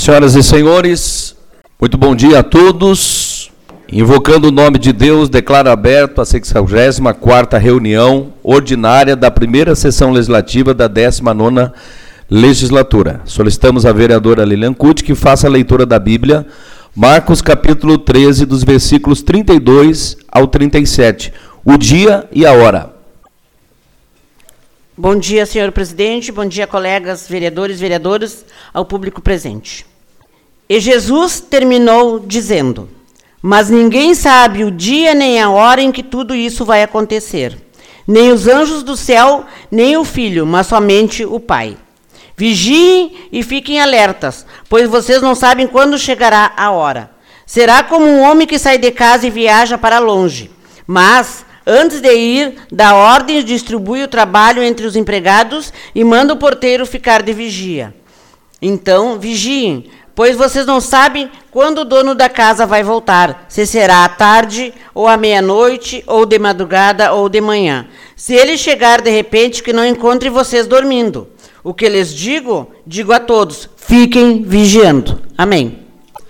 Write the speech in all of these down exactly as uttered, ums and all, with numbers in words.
Senhoras e senhores, muito bom dia a todos. Invocando o nome de Deus, declaro aberto a sexagésima quarta reunião ordinária da primeira sessão legislativa da décima nona legislatura. Solicitamos à vereadora Lilian Cuti que faça a leitura da Bíblia, Marcos capítulo treze, dos versículos trinta e dois ao trinta e sete, o dia e a hora. Bom dia, senhor presidente, bom dia, colegas vereadores e vereadoras, ao público presente. E Jesus terminou dizendo: mas ninguém sabe o dia nem a hora em que tudo isso vai acontecer, nem os anjos do céu, nem o Filho, mas somente o Pai. Vigiem e fiquem alertas, pois vocês não sabem quando chegará a hora. Será como um homem que sai de casa e viaja para longe, mas antes de ir, dá ordens, distribui o trabalho entre os empregados e manda o porteiro ficar de vigia. Então, vigiem, pois vocês não sabem quando o dono da casa vai voltar, se será à tarde, ou à meia-noite, ou de madrugada, ou de manhã. Se ele chegar de repente, que não encontre vocês dormindo. O que lhes digo, digo a todos, fiquem vigiando. Amém.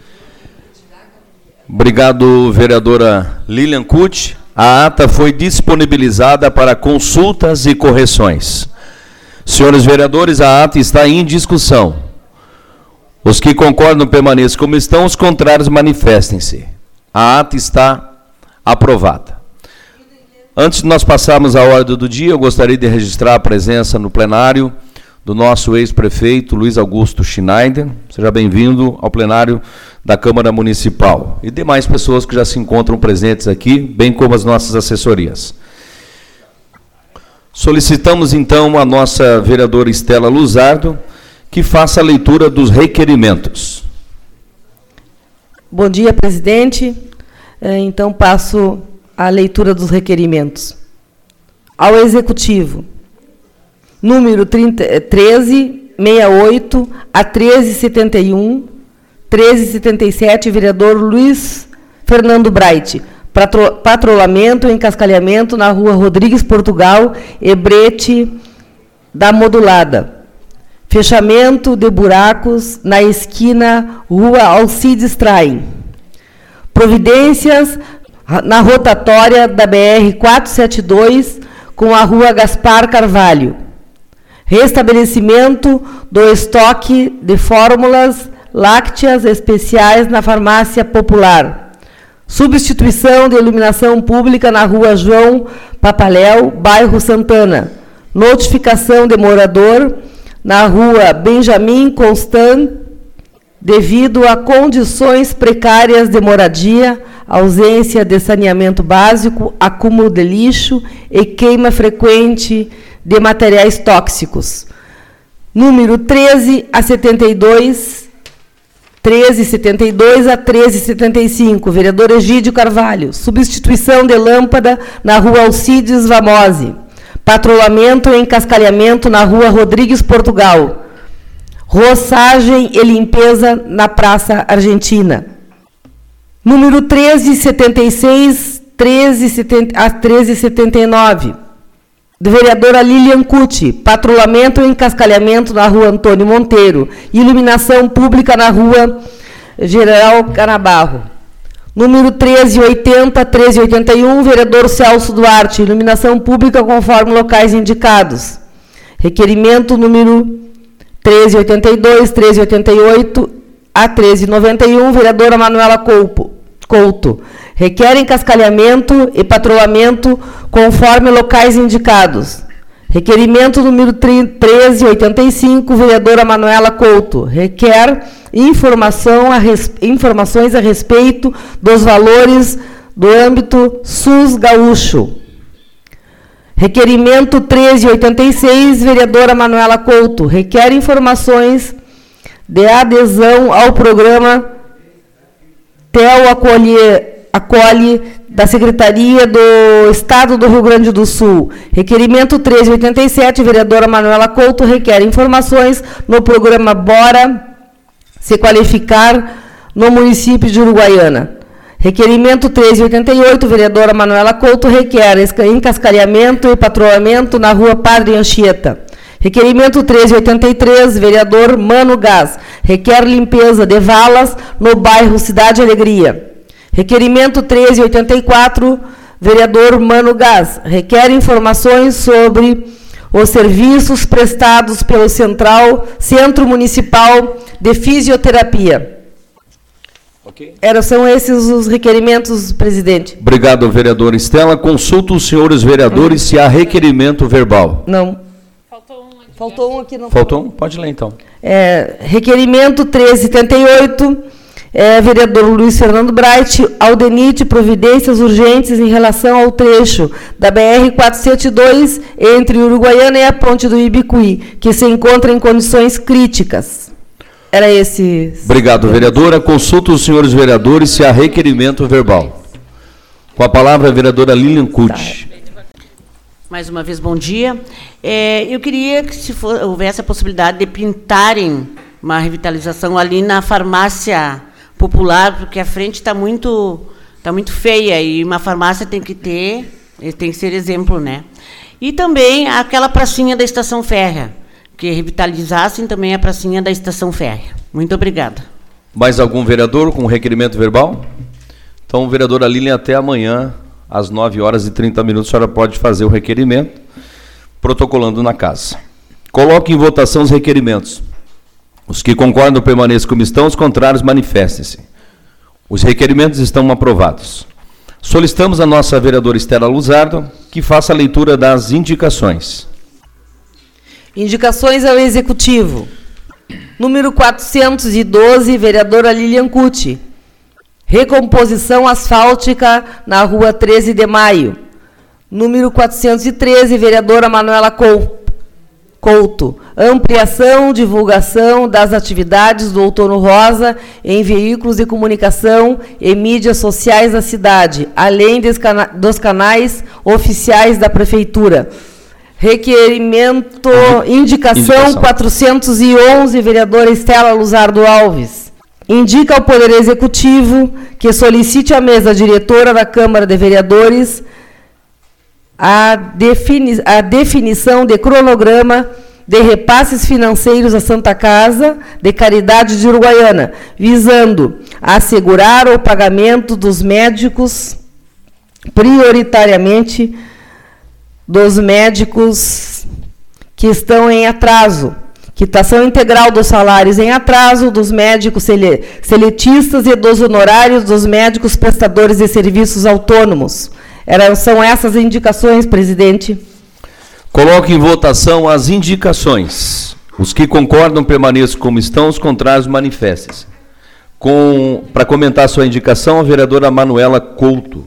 Obrigado, vereadora Lilian Cuti. A ata foi disponibilizada para consultas e correções. Senhores vereadores, a ata está em discussão. Os que concordam permaneçam como estão, os contrários manifestem-se. A ata está aprovada. Antes de nós passarmos à ordem do dia, eu gostaria de registrar a presença no plenário do nosso ex-prefeito Luiz Augusto Schneider. Seja bem-vindo ao plenário da Câmara Municipal. E demais pessoas que já se encontram presentes aqui, bem como as nossas assessorias. Solicitamos, então, a nossa vereadora Estela Luzardo que faça a leitura dos requerimentos. Bom dia, presidente. Então, passo a leitura dos requerimentos. Ao Executivo, número trinta, treze sessenta e oito a treze setenta e um, treze setenta e sete, vereador Luiz Fernando Bright, patrulhamento e encascalhamento na rua Rodrigues Portugal e Brete da Modulada. Fechamento de buracos na esquina Rua Alcides Traem. Providências na rotatória da B R quatrocentos e setenta e dois com a Rua Gaspar Carvalho. Restabelecimento do estoque de fórmulas lácteas especiais na farmácia popular. Substituição de iluminação pública na Rua João Papaléu, bairro Santana. Notificação de morador na Rua Benjamin Constant, devido a condições precárias de moradia, ausência de saneamento básico, acúmulo de lixo e queima frequente de materiais tóxicos. Número treze a setenta e dois, treze setenta e dois a treze setenta e cinco, vereador Egídio Carvalho. Substituição de lâmpada na Rua Alcides Vamose. Patrulhamento e encascalhamento na Rua Rodrigues Portugal. Roçagem e limpeza na Praça Argentina. Número treze setenta e seis, treze setenta a treze setenta e nove. De vereadora Lilian Cuti, patrulhamento e encascalhamento na Rua Antônio Monteiro. Iluminação pública na Rua General Canabarro. Número treze oitenta, treze oitenta e um, vereador Celso Duarte, iluminação pública conforme locais indicados. Requerimento número treze oitenta e dois, treze oitenta e oito a treze noventa e um, vereadora Manuela Couto. Requer encascalhamento e patrulhamento conforme locais indicados. Requerimento número treze oitenta e cinco, vereadora Manuela Couto. Requer informação a res, informações a respeito dos valores do âmbito SUS gaúcho. Requerimento treze oitenta e seis, vereadora Manuela Couto. Requer informações de adesão ao programa TEL Acolhe, Acolhe da Secretaria do Estado do Rio Grande do Sul. Requerimento treze oitenta e sete, vereadora Manuela Couto, requer informações no programa Bora Se Qualificar no município de Uruguaiana. Requerimento treze oitenta e oito, vereadora Manuela Couto, requer encascalhamento e patrulhamento na Rua Padre Anchieta. Requerimento treze oitenta e três, vereador Mano Gás, requer limpeza de valas no bairro Cidade Alegria. Requerimento treze oitenta e quatro, vereador Mano Gás, requer informações sobre os serviços prestados pelo Central, Centro Municipal de Fisioterapia. Okay. Era, são esses os requerimentos, presidente. Obrigado, vereadora Estela. Consulto os senhores vereadores se há requerimento verbal. Não. Faltou um aqui. Não Faltou um? Pode ler, então. É, requerimento treze setenta e oito, é, vereador Luiz Fernando Bright, Aldenite, providências urgentes em relação ao trecho da B R quatrocentos e setenta e dois entre Uruguaiana e a ponte do Ibicuí, que se encontra em condições críticas. Era esse. Obrigado, vereadora. Consulto os senhores vereadores se há requerimento verbal. Com a palavra, a vereadora Lilian Cucci. Tá. Mais uma vez, bom dia. É, eu queria que se for, houvesse a possibilidade de pintarem uma revitalização ali na farmácia popular, porque a frente está muito, tá muito feia e uma farmácia tem que ter, tem que ser exemplo, né? E também aquela pracinha da Estação Férrea, que revitalizassem também a pracinha da Estação Férrea. Muito obrigada. Mais algum vereador com requerimento verbal? Então, vereadora Lilian, até amanhã, às nove horas e trinta minutos, a senhora pode fazer o requerimento, protocolando na casa. Coloque em votação os requerimentos. Os que concordam permaneçam como estão, os contrários manifestem-se. Os requerimentos estão aprovados. Solicitamos a nossa vereadora Estela Luzardo que faça a leitura das indicações. Indicações ao Executivo. Número quatrocentos e doze, vereadora Lilian Cucci. Recomposição asfáltica na rua treze de maio. Número quatrocentos e treze, vereadora Manuela Couto. Ampliação, divulgação das atividades do Outono Rosa em veículos de comunicação e mídias sociais da cidade, além dos canais oficiais da Prefeitura. Requerimento, indicação, indicação. quatrocentos e onze, vereadora Estela Luzardo Alves. Indica ao Poder Executivo que solicite à mesa diretora da Câmara de Vereadores a, defini a definição de cronograma de repasses financeiros à Santa Casa de Caridade de Uruguaiana, visando assegurar o pagamento dos médicos, prioritariamente dos médicos que estão em atraso, quitação integral dos salários em atraso dos médicos seletistas e dos honorários dos médicos prestadores de serviços autônomos. Eram, são essas indicações, presidente. Coloque em votação as indicações. Os que concordam permaneçam como estão, os contrários manifestem-se. Com, para comentar a sua indicação, a vereadora Manuela Couto.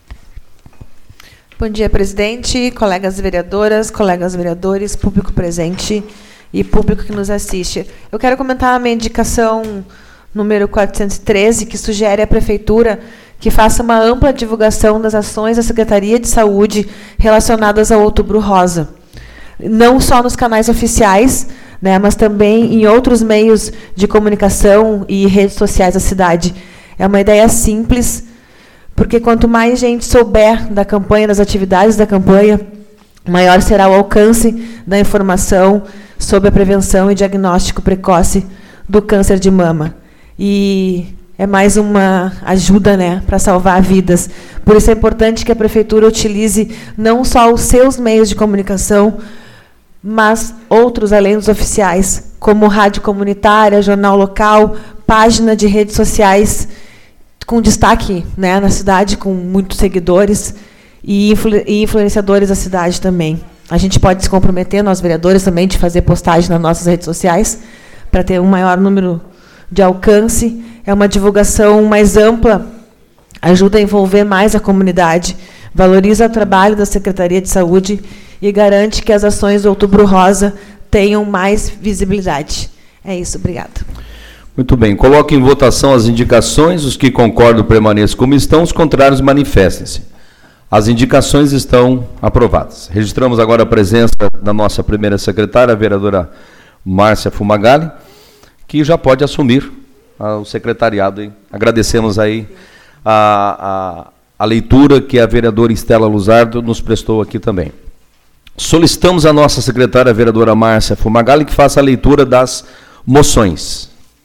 Bom dia, presidente, colegas vereadoras, colegas vereadores, público presente e público que nos assiste. Eu quero comentar a minha indicação número quatrocentos e treze, que sugere à Prefeitura que faça uma ampla divulgação das ações da Secretaria de Saúde relacionadas ao Outubro Rosa. Não só nos canais oficiais, né, mas também em outros meios de comunicação e redes sociais da cidade. É uma ideia simples, porque quanto mais gente souber da campanha, das atividades da campanha, maior será o alcance da informação sobre a prevenção e diagnóstico precoce do câncer de mama. E é mais uma ajuda, né, para salvar vidas. Por isso é importante que a Prefeitura utilize não só os seus meios de comunicação, mas outros além dos oficiais, como rádio comunitária, jornal local, página de redes sociais, com destaque, né, na cidade, com muitos seguidores e, influ e influenciadores da cidade também. A gente pode se comprometer, nós vereadores também, de fazer postagem nas nossas redes sociais, para ter um maior número de alcance. É uma divulgação mais ampla, ajuda a envolver mais a comunidade, valoriza o trabalho da Secretaria de Saúde e garante que as ações do Outubro Rosa tenham mais visibilidade. É isso, obrigada. Muito bem, coloque em votação as indicações, os que concordam permaneçam como estão, os contrários manifestem-se. As indicações estão aprovadas. Registramos agora a presença da nossa primeira secretária, a vereadora Márcia Fumagalli, que já pode assumir ah, o secretariado. Hein? Agradecemos aí a, a, a leitura que a vereadora Estela Luzardo nos prestou aqui também. Solicitamos à nossa secretária, a vereadora Márcia Fumagalli, que faça a leitura das moções.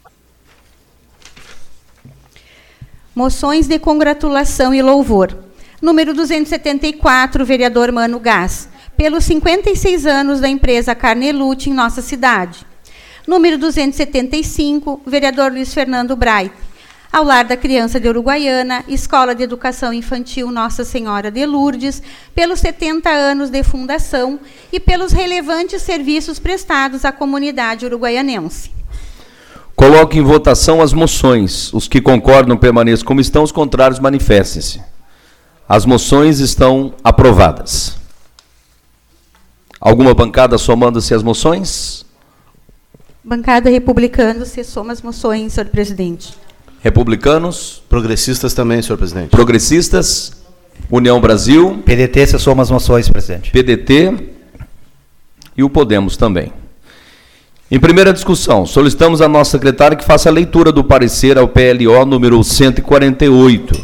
Moções de congratulação e louvor. Número duzentos e setenta e quatro, vereador Mano Gás, pelos cinquenta e seis anos da empresa Carnelute em nossa cidade. Número duzentos e setenta e cinco, vereador Luiz Fernando Bright, ao Lar da Criança de Uruguaiana, Escola de Educação Infantil Nossa Senhora de Lourdes, pelos setenta anos de fundação e pelos relevantes serviços prestados à comunidade uruguaianense. Coloque em votação as moções. Os que concordam permaneçam como estão, os contrários manifestem-se. As moções estão aprovadas. Alguma bancada somando-se às moções? Bancada republicana, se soma as moções, senhor presidente. Republicanos? Progressistas também, senhor presidente. Progressistas? União Brasil? P D T, se soma as moções, presidente. P D T e o Podemos também. Em primeira discussão, solicitamos à nossa secretária que faça a leitura do parecer ao P L O número cento e quarenta e oito.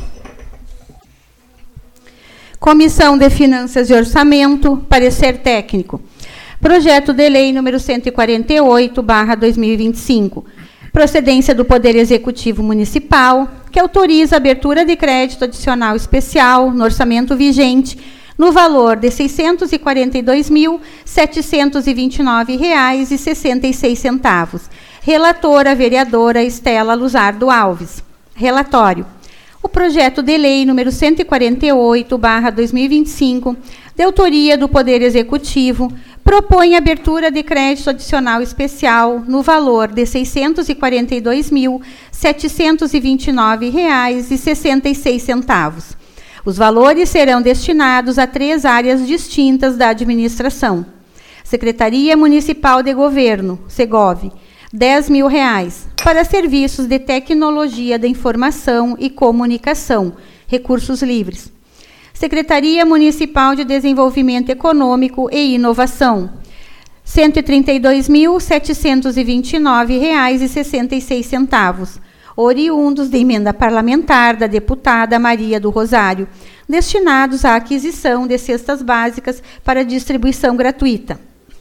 Comissão de Finanças e Orçamento, parecer técnico. Projeto de lei número cento e quarenta e oito, barra dois mil e vinte e cinco. Procedência do Poder Executivo Municipal, que autoriza a abertura de crédito adicional especial no orçamento vigente, no valor de seiscentos e quarenta e dois mil, setecentos e vinte e nove reais e sessenta e seis centavos. Relatora, vereadora Estela Luzardo Alves. Relatório. O projeto de lei número cento e quarenta e oito, barra dois mil e vinte e cinco, de autoria do Poder Executivo, propõe abertura de crédito adicional especial no valor de seiscentos e quarenta e dois mil, setecentos e vinte e nove reais e sessenta e seis centavos. Os valores serão destinados a três áreas distintas da administração. Secretaria Municipal de Governo, Segov, dez mil reais, para serviços de tecnologia da informação e comunicação, recursos livres. Secretaria Municipal de Desenvolvimento Econômico e Inovação, cento e trinta e dois mil, setecentos e vinte e nove reais e sessenta e seis centavos, oriundos de emenda parlamentar da deputada Maria do Rosário, destinados à aquisição de cestas básicas para distribuição gratuita.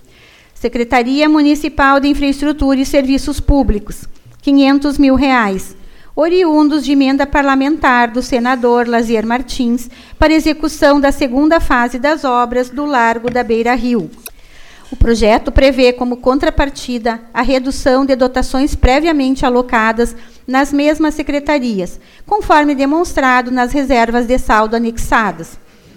Secretaria Municipal de Infraestrutura e Serviços Públicos, quinhentos mil reais, oriundos de emenda parlamentar do senador Lazier Martins para execução da segunda fase das obras do Largo da Beira Rio. O projeto prevê como contrapartida a redução de dotações previamente alocadas nas mesmas secretarias, conforme demonstrado nas reservas de saldo anexadas.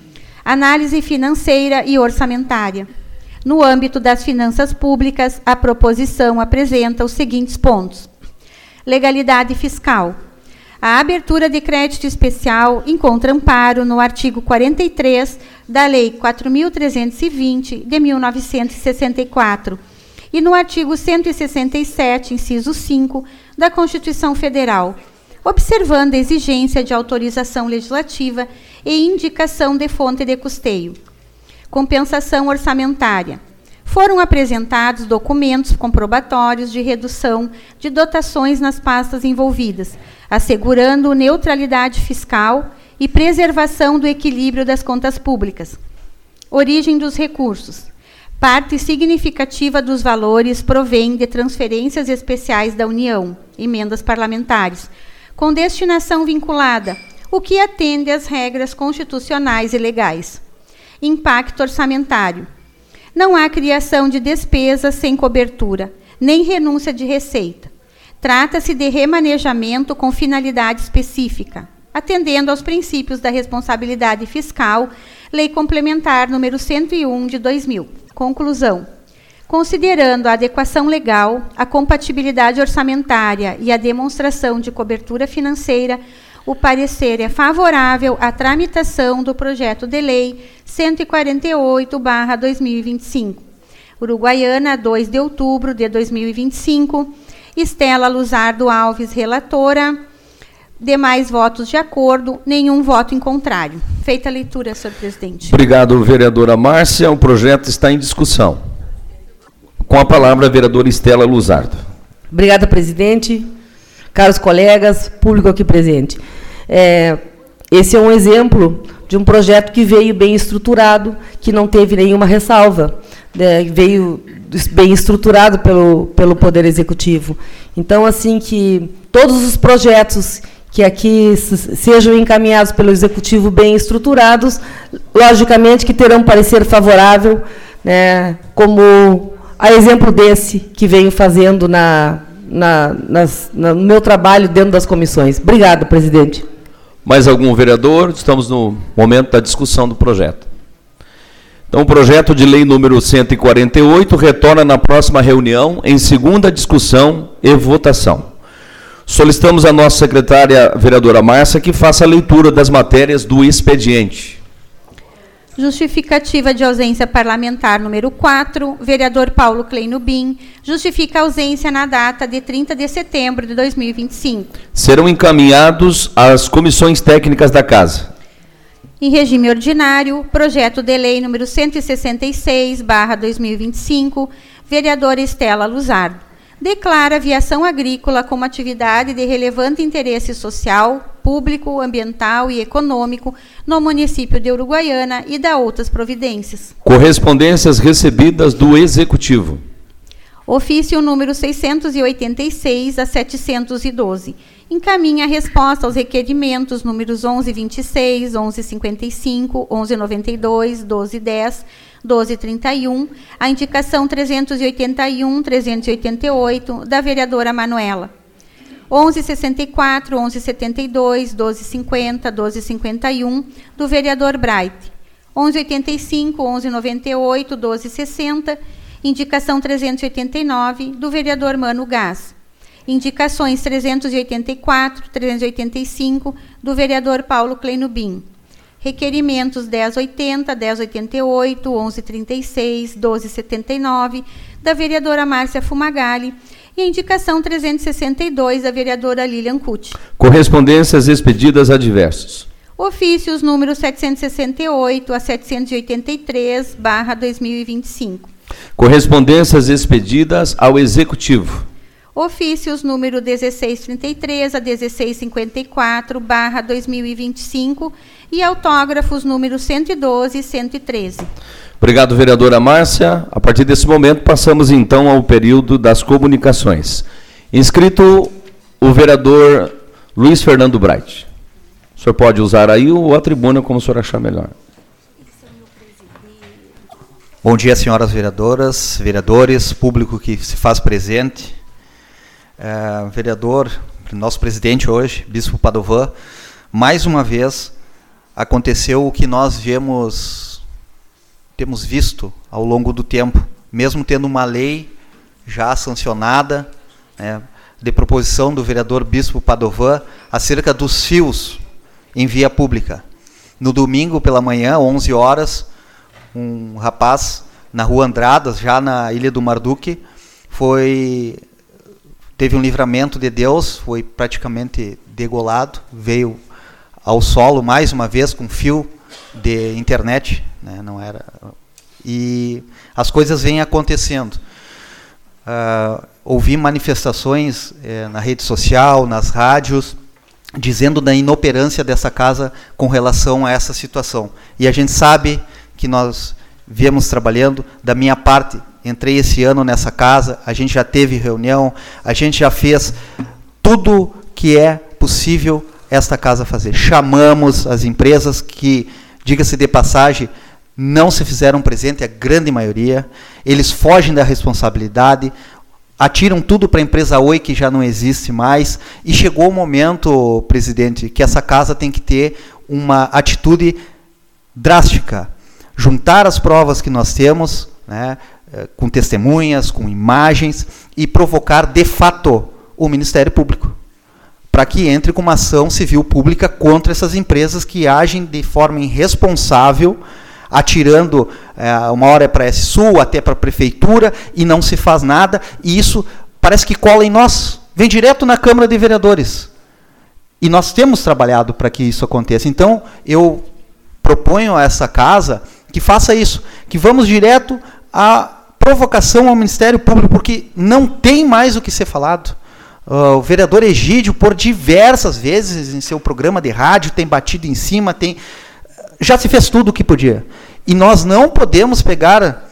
Análise financeira e orçamentária. No âmbito das finanças públicas, a proposição apresenta os seguintes pontos. Legalidade fiscal. A abertura de crédito especial encontra amparo no artigo quarenta e três da Lei quatro mil trezentos e vinte, de mil novecentos e sessenta e quatro, e no artigo cento e sessenta e sete, inciso cinco, da Constituição Federal, observando a exigência de autorização legislativa e indicação de fonte de custeio. Compensação orçamentária. Foram apresentados documentos comprobatórios de redução de dotações nas pastas envolvidas, assegurando neutralidade fiscal e preservação do equilíbrio das contas públicas. Origem dos recursos. Parte significativa dos valores provém de transferências especiais da União, emendas parlamentares, com destinação vinculada, o que atende às regras constitucionais e legais. Impacto orçamentário. Não há criação de despesas sem cobertura, nem renúncia de receita. Trata-se de remanejamento com finalidade específica, atendendo aos princípios da responsabilidade fiscal, Lei Complementar número cento e um de dois mil. Conclusão. Considerando a adequação legal, a compatibilidade orçamentária e a demonstração de cobertura financeira, o parecer é favorável à tramitação do projeto de lei cento e quarenta e oito barra dois mil e vinte e cinco. Uruguaiana, dois de outubro de dois mil e vinte e cinco. Estela Luzardo Alves, relatora. Demais votos de acordo, nenhum voto em contrário. Feita a leitura, senhor presidente. Obrigado, vereadora Márcia. O projeto está em discussão. Com a palavra, a vereadora Estela Luzardo. Obrigada, presidente. Caros colegas, público aqui presente. É, esse é um exemplo de um projeto que veio bem estruturado, que não teve nenhuma ressalva, né, veio bem estruturado pelo, pelo Poder Executivo. Então, assim, que todos os projetos que aqui sejam encaminhados pelo Executivo bem estruturados, logicamente que terão parecer favorável, né, como a exemplo desse que venho fazendo na, na, nas, na, no meu trabalho dentro das comissões. Obrigada, presidente. Mais algum vereador? Estamos no momento da discussão do projeto. Então, o projeto de lei número cento e quarenta e oito retorna na próxima reunião em segunda discussão e votação. Solicitamos à nossa secretária, vereadora Márcia, que faça a leitura das matérias do expediente. Justificativa de ausência parlamentar número quatro, vereador Paulo Kleino Bim, justifica a ausência na data de trinta de setembro de dois mil e vinte e cinco. Serão encaminhados às comissões técnicas da Casa. Em regime ordinário, projeto de lei número cento e sessenta e seis, barra dois mil e vinte e cinco, vereadora Estela Luzardo. Declara a aviação agrícola como atividade de relevante interesse social, público, ambiental e econômico no município de Uruguaiana e dá outras providências. Correspondências recebidas do Executivo. Ofício número seiscentos e oitenta e seis a setecentos e doze. Encaminha a resposta aos requerimentos números onze vinte e seis, onze cinquenta e cinco, onze noventa e dois, doze dez, doze trinta e um, a indicação trezentos e oitenta e um, trezentos e oitenta e oito, da vereadora Manuela. onze sessenta e quatro, onze setenta e dois, doze cinquenta, doze cinquenta e um, do vereador Bright. onze oitenta e cinco, onze noventa e oito, doze sessenta, indicação trezentos e oitenta e nove, do vereador Mano Gás. Indicações trezentos e oitenta e quatro, trezentos e oitenta e cinco, do vereador Paulo Kleino Bim. Requerimentos dez oitenta, dez oitenta e oito, onze trinta e seis, doze setenta e nove, da vereadora Márcia Fumagalli, e a indicação trezentos e sessenta e dois, da vereadora Lilian Cucci. Correspondências expedidas a diversos. Ofícios número setecentos e sessenta e oito a setecentos e oitenta e três, barra dois mil e vinte e cinco. Correspondências expedidas ao Executivo. Ofícios número dezesseis trinta e três a dezesseis cinquenta e quatro, barra dois mil e vinte e cinco, e autógrafos número cento e doze e cento e treze. Obrigado, vereadora Márcia. A partir desse momento, passamos então ao período das comunicações. Inscrito o vereador Luiz Fernando Bright. O senhor pode usar aí ou a tribuna como o senhor achar melhor. Bom dia, senhoras vereadoras, vereadores, público que se faz presente. Uh, vereador, nosso presidente hoje, Bispo Padovan, mais uma vez aconteceu o que nós viemos, temos visto ao longo do tempo, mesmo tendo uma lei já sancionada, né, de proposição do vereador Bispo Padovan, acerca dos fios em via pública. No domingo pela manhã, onze horas, um rapaz na Rua Andradas, já na Ilha do Marduque, foi... teve um livramento de Deus, foi praticamente degolado, veio ao solo mais uma vez com fio de internet, né, não era, e as coisas vêm acontecendo. Uh, ouvi manifestações eh, na rede social, nas rádios, dizendo da inoperância dessa casa com relação a essa situação. E a gente sabe que nós viemos trabalhando, da minha parte, entrei esse ano nessa casa, a gente já teve reunião, a gente já fez tudo que é possível esta casa fazer. Chamamos as empresas que, diga-se de passagem, não se fizeram presente, a grande maioria, eles fogem da responsabilidade, atiram tudo para a empresa Oi, que já não existe mais, e chegou o momento, presidente, que essa casa tem que ter uma atitude drástica, juntar as provas que nós temos, né, com testemunhas, com imagens, e provocar, de fato, o Ministério Público, para que entre com uma ação civil pública contra essas empresas que agem de forma irresponsável, atirando, é, uma hora é para a S Sul, até para a Prefeitura, e não se faz nada, e isso parece que cola em nós, vem direto na Câmara de Vereadores. E nós temos trabalhado para que isso aconteça. Então, eu proponho a essa casa que faça isso, que vamos direto à provocação ao Ministério Público, porque não tem mais o que ser falado. Uh, o vereador Egídio, por diversas vezes em seu programa de rádio, tem batido em cima, tem, já se fez tudo o que podia. E nós não podemos pegar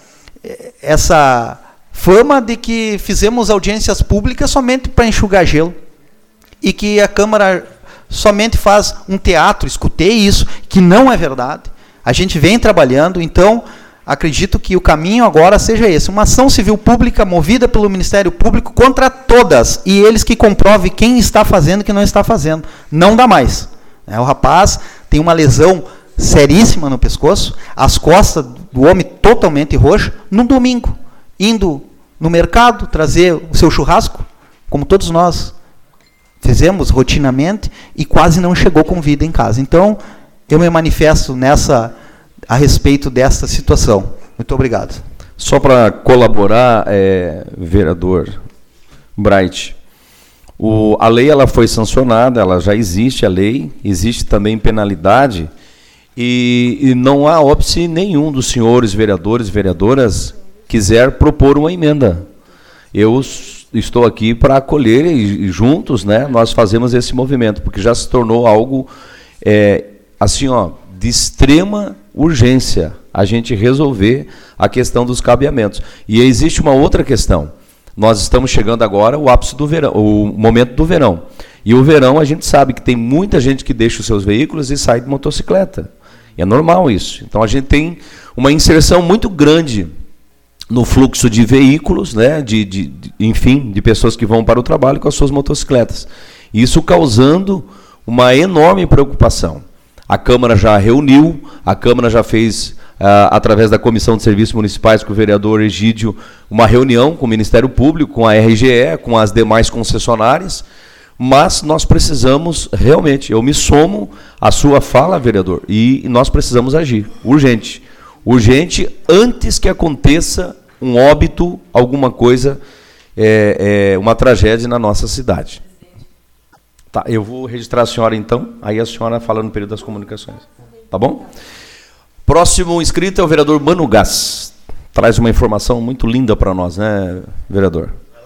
essa fama de que fizemos audiências públicas somente para enxugar gelo e que a Câmara somente faz um teatro. Escutei isso, que não é verdade. A gente vem trabalhando, então acredito que o caminho agora seja esse, uma ação civil pública movida pelo Ministério Público contra todas, e eles que comprovem quem está fazendo e quem não está fazendo. Não dá mais. O rapaz tem uma lesão seríssima no pescoço, as costas do homem totalmente roxas, num domingo, indo no mercado trazer o seu churrasco, como todos nós fizemos rotinamente, e quase não chegou com vida em casa. Então, eu me manifesto nessa, a respeito dessa situação. Muito obrigado. Só para colaborar, é, vereador Bright, o, a lei ela foi sancionada, ela já existe a lei, existe também penalidade, e, e não há óbice nenhum dos senhores vereadores e vereadoras quiser propor uma emenda. Eu estou aqui para acolher e, e juntos, né, nós fazemos esse movimento, porque já se tornou algo é, assim, ó, de extrema urgência a gente resolver a questão dos cabeamentos. E existe uma outra questão. Nós estamos chegando agora ao ápice do verão, o momento do verão. E o verão a gente sabe que tem muita gente que deixa os seus veículos e sai de motocicleta. E é normal isso. Então a gente tem uma inserção muito grande no fluxo de veículos, né, de, de, de, enfim, de pessoas que vão para o trabalho com as suas motocicletas. Isso causando uma enorme preocupação. A Câmara já reuniu, a Câmara já fez, ah, através da Comissão de Serviços Municipais, com o vereador Egídio, uma reunião com o Ministério Público, com a R G E, com as demais concessionárias, mas nós precisamos, realmente, eu me somo à sua fala, vereador, e nós precisamos agir, urgente. Urgente, antes que aconteça um óbito, alguma coisa, é, é, uma tragédia na nossa cidade. Tá, eu vou registrar a senhora então, aí a senhora fala no período das comunicações. Tá bom? Próximo inscrito é o vereador Mano Gás. Traz uma informação muito linda para nós, né, vereador?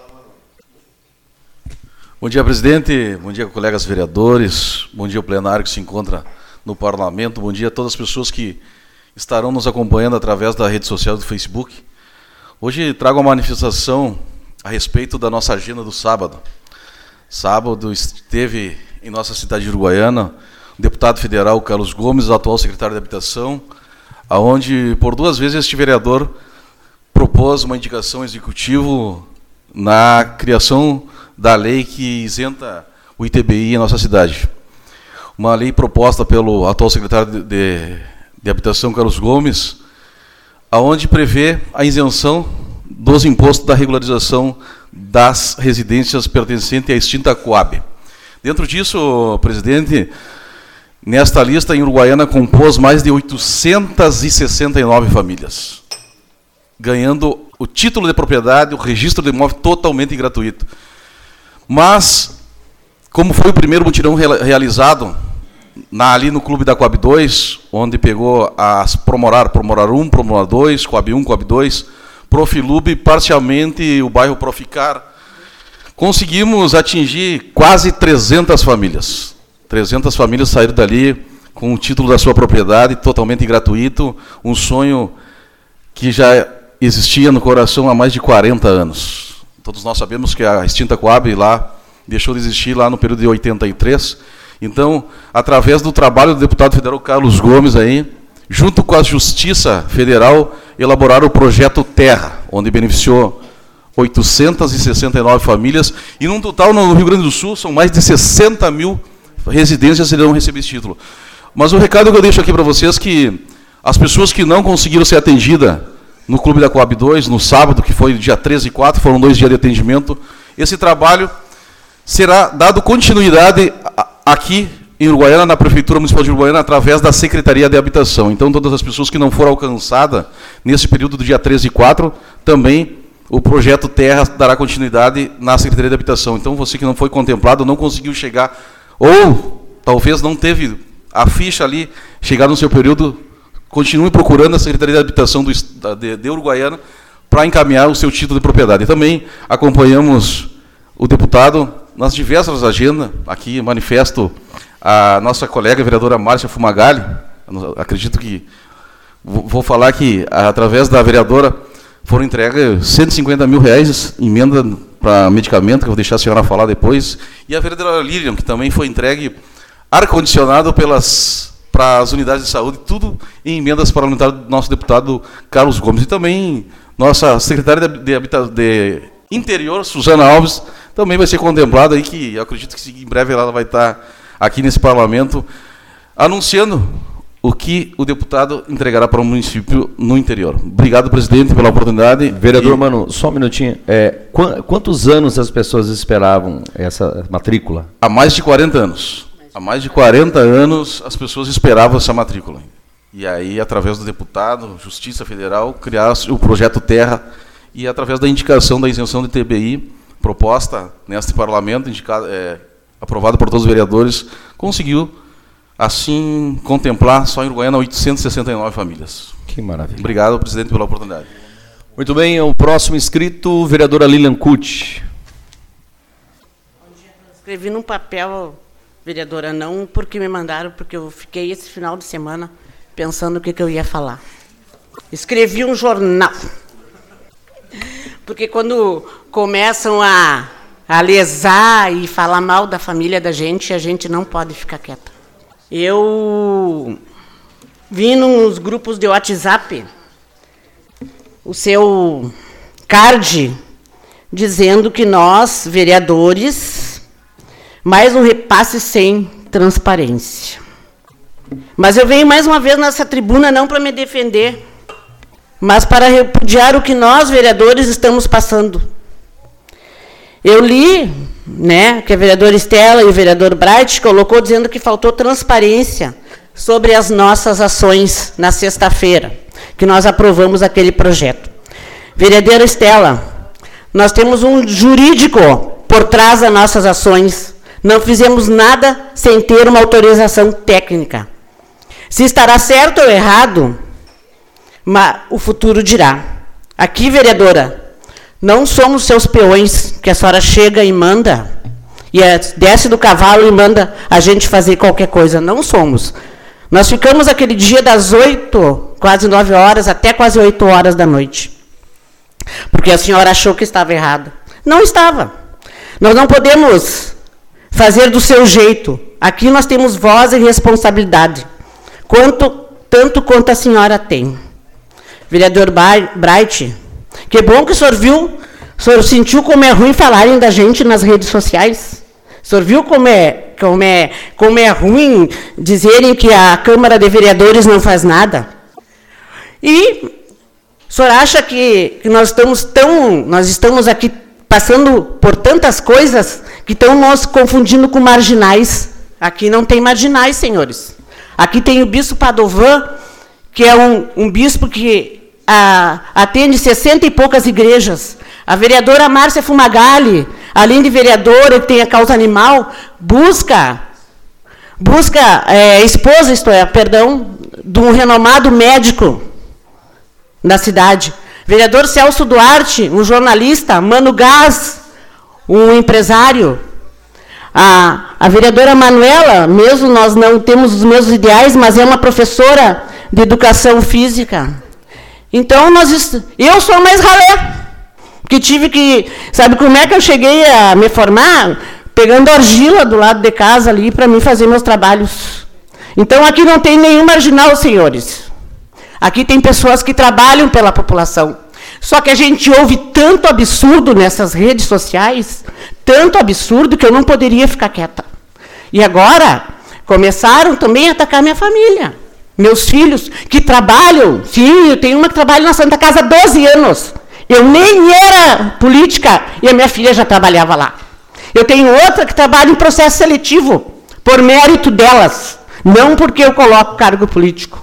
Bom dia, presidente. Bom dia, colegas vereadores. Bom dia ao plenário que se encontra no parlamento. Bom dia a todas as pessoas que estarão nos acompanhando através da rede social do Facebook. Hoje trago uma manifestação a respeito da nossa agenda do sábado. Sábado esteve em nossa cidade de Uruguaiana o deputado federal Carlos Gomes, atual secretário de Habitação, aonde por duas vezes este vereador propôs uma indicação executivo na criação da lei que isenta o I T B I em nossa cidade. Uma lei proposta pelo atual secretário de, de, de Habitação, Carlos Gomes, aonde prevê a isenção dos impostos da regularização das residências pertencentes à extinta Coab. Dentro disso, presidente, nesta lista em Uruguaiana compôs mais de oitocentas e sessenta e nove famílias, ganhando o título de propriedade, o registro de imóvel totalmente gratuito. Mas, como foi o primeiro mutirão realizado na, ali no Clube da Coab dois, onde pegou as Promorar, Promorar um, Promorar dois, Coab um, Coab dois, Profilub, parcialmente o bairro Proficar, conseguimos atingir quase trezentas famílias. trezentas famílias saíram dali com o título da sua propriedade, totalmente gratuito, um sonho que já existia no coração há mais de quarenta anos. Todos nós sabemos que a extinta Coab lá deixou de existir lá no período de oitenta e três. Então, através do trabalho do deputado federal Carlos Gomes aí, junto com a Justiça Federal, elaboraram o projeto Terra, onde beneficiou oitocentas e sessenta e nove famílias, e num total no Rio Grande do Sul são mais de sessenta mil residências que irão receber esse título. Mas o recado que eu deixo aqui para vocês é que as pessoas que não conseguiram ser atendidas no Clube da Coab dois, no sábado, que foi dia treze e quatro, foram dois dias de atendimento, esse trabalho será dado continuidade aqui em Uruguaiana, na Prefeitura Municipal de Uruguaiana, através da Secretaria de Habitação. Então, todas as pessoas que não foram alcançadas nesse período do dia treze e quatro, também o projeto Terra dará continuidade na Secretaria de Habitação. Então, você que não foi contemplado, não conseguiu chegar, ou talvez não teve a ficha ali, chegar no seu período, continue procurando a Secretaria de Habitação do, de, de Uruguaiana para encaminhar o seu título de propriedade. E também acompanhamos o deputado nas diversas agendas, aqui manifesto a nossa colega vereadora Márcia Fumagalli, acredito que, vou falar que através da vereadora foram entregues cento e cinquenta mil reais, emenda para medicamento, que eu vou deixar a senhora falar depois, e a vereadora Lilian, que também foi entregue ar-condicionado pelas para as unidades de saúde, tudo em emendas parlamentares do nosso deputado Carlos Gomes, e também nossa secretária de, de, de Interior, Suzana Alves, também vai ser contemplada aí, que eu acredito que em breve ela vai estar aqui nesse parlamento anunciando o que o deputado entregará para o município no interior. Obrigado, presidente, pela oportunidade. Vereador e... Mano, só um minutinho. É, qu quantos anos as pessoas esperavam essa matrícula? Há mais de quarenta anos. Há mais de quarenta anos as pessoas esperavam essa matrícula. E aí, através do deputado, Justiça Federal, criasse o projeto Terra, e através da indicação da isenção de T B I, proposta neste parlamento, indicada, é, aprovada por todos os vereadores, conseguiu, assim, contemplar só em Uruguaiana oitocentas e sessenta e nove famílias. Que maravilha. Obrigado, presidente, pela oportunidade. Muito bem, o próximo inscrito, vereadora Lilian Cucci. Escrevi num papel, vereadora, não porque me mandaram, porque eu fiquei esse final de semana pensando o que, que eu ia falar. Escrevi um jornal. Porque quando começam a, a lesar e falar mal da família da gente, a gente não pode ficar quieta. Eu vi nos grupos de WhatsApp o seu card dizendo que nós, vereadores, mais um repasse sem transparência. Mas eu venho mais uma vez nessa tribuna não para me defender, mas para repudiar o que nós, vereadores, estamos passando. Eu li, né, que a vereadora Estela e o vereador Bright colocou dizendo que faltou transparência sobre as nossas ações na sexta-feira, que nós aprovamos aquele projeto. Vereadora Estela, nós temos um jurídico por trás das nossas ações. Não fizemos nada sem ter uma autorização técnica. Se estará certo ou errado, mas o futuro dirá. Aqui, vereadora, não somos seus peões, que a senhora chega e manda, e desce do cavalo e manda a gente fazer qualquer coisa. Não somos. Nós ficamos aquele dia das oito, quase nove horas, até quase oito horas da noite. Porque a senhora achou que estava errada. Não estava. Nós não podemos fazer do seu jeito. Aqui nós temos voz e responsabilidade. Quanto, tanto quanto a senhora tem. Vereador Bright, que bom que o senhor viu, o senhor sentiu como é ruim falarem da gente nas redes sociais? O senhor viu como é, como é, como é ruim dizerem que a Câmara de Vereadores não faz nada? E o senhor acha que, que nós estamos tão, nós estamos aqui passando por tantas coisas que estão nos confundindo com marginais? Aqui não tem marginais, senhores. Aqui tem o bispo Padovan, que é um, um bispo que a, atende sessenta e poucas igrejas. A vereadora Márcia Fumagalli, além de vereadora que tem a causa animal, busca, busca é, esposa, isto é, perdão, de um renomado médico da cidade. Vereador Celso Duarte, um jornalista. Mano Gás, um empresário. A, a vereadora Manuela, mesmo nós não temos os mesmos ideais, mas é uma professora de educação física. Então, nós, eu sou mais ralé, que tive que... Sabe como é que eu cheguei a me formar? Pegando argila do lado de casa ali para mim fazer meus trabalhos. Então, aqui não tem nenhum marginal, senhores. Aqui tem pessoas que trabalham pela população. Só que a gente ouve tanto absurdo nessas redes sociais, tanto absurdo, que eu não poderia ficar quieta. E agora, começaram também a atacar minha família. Meus filhos, que trabalham. Sim, eu tenho uma que trabalha na Santa Casa há doze anos. Eu nem era política e a minha filha já trabalhava lá. Eu tenho outra que trabalha em processo seletivo, por mérito delas, não porque eu coloco cargo político.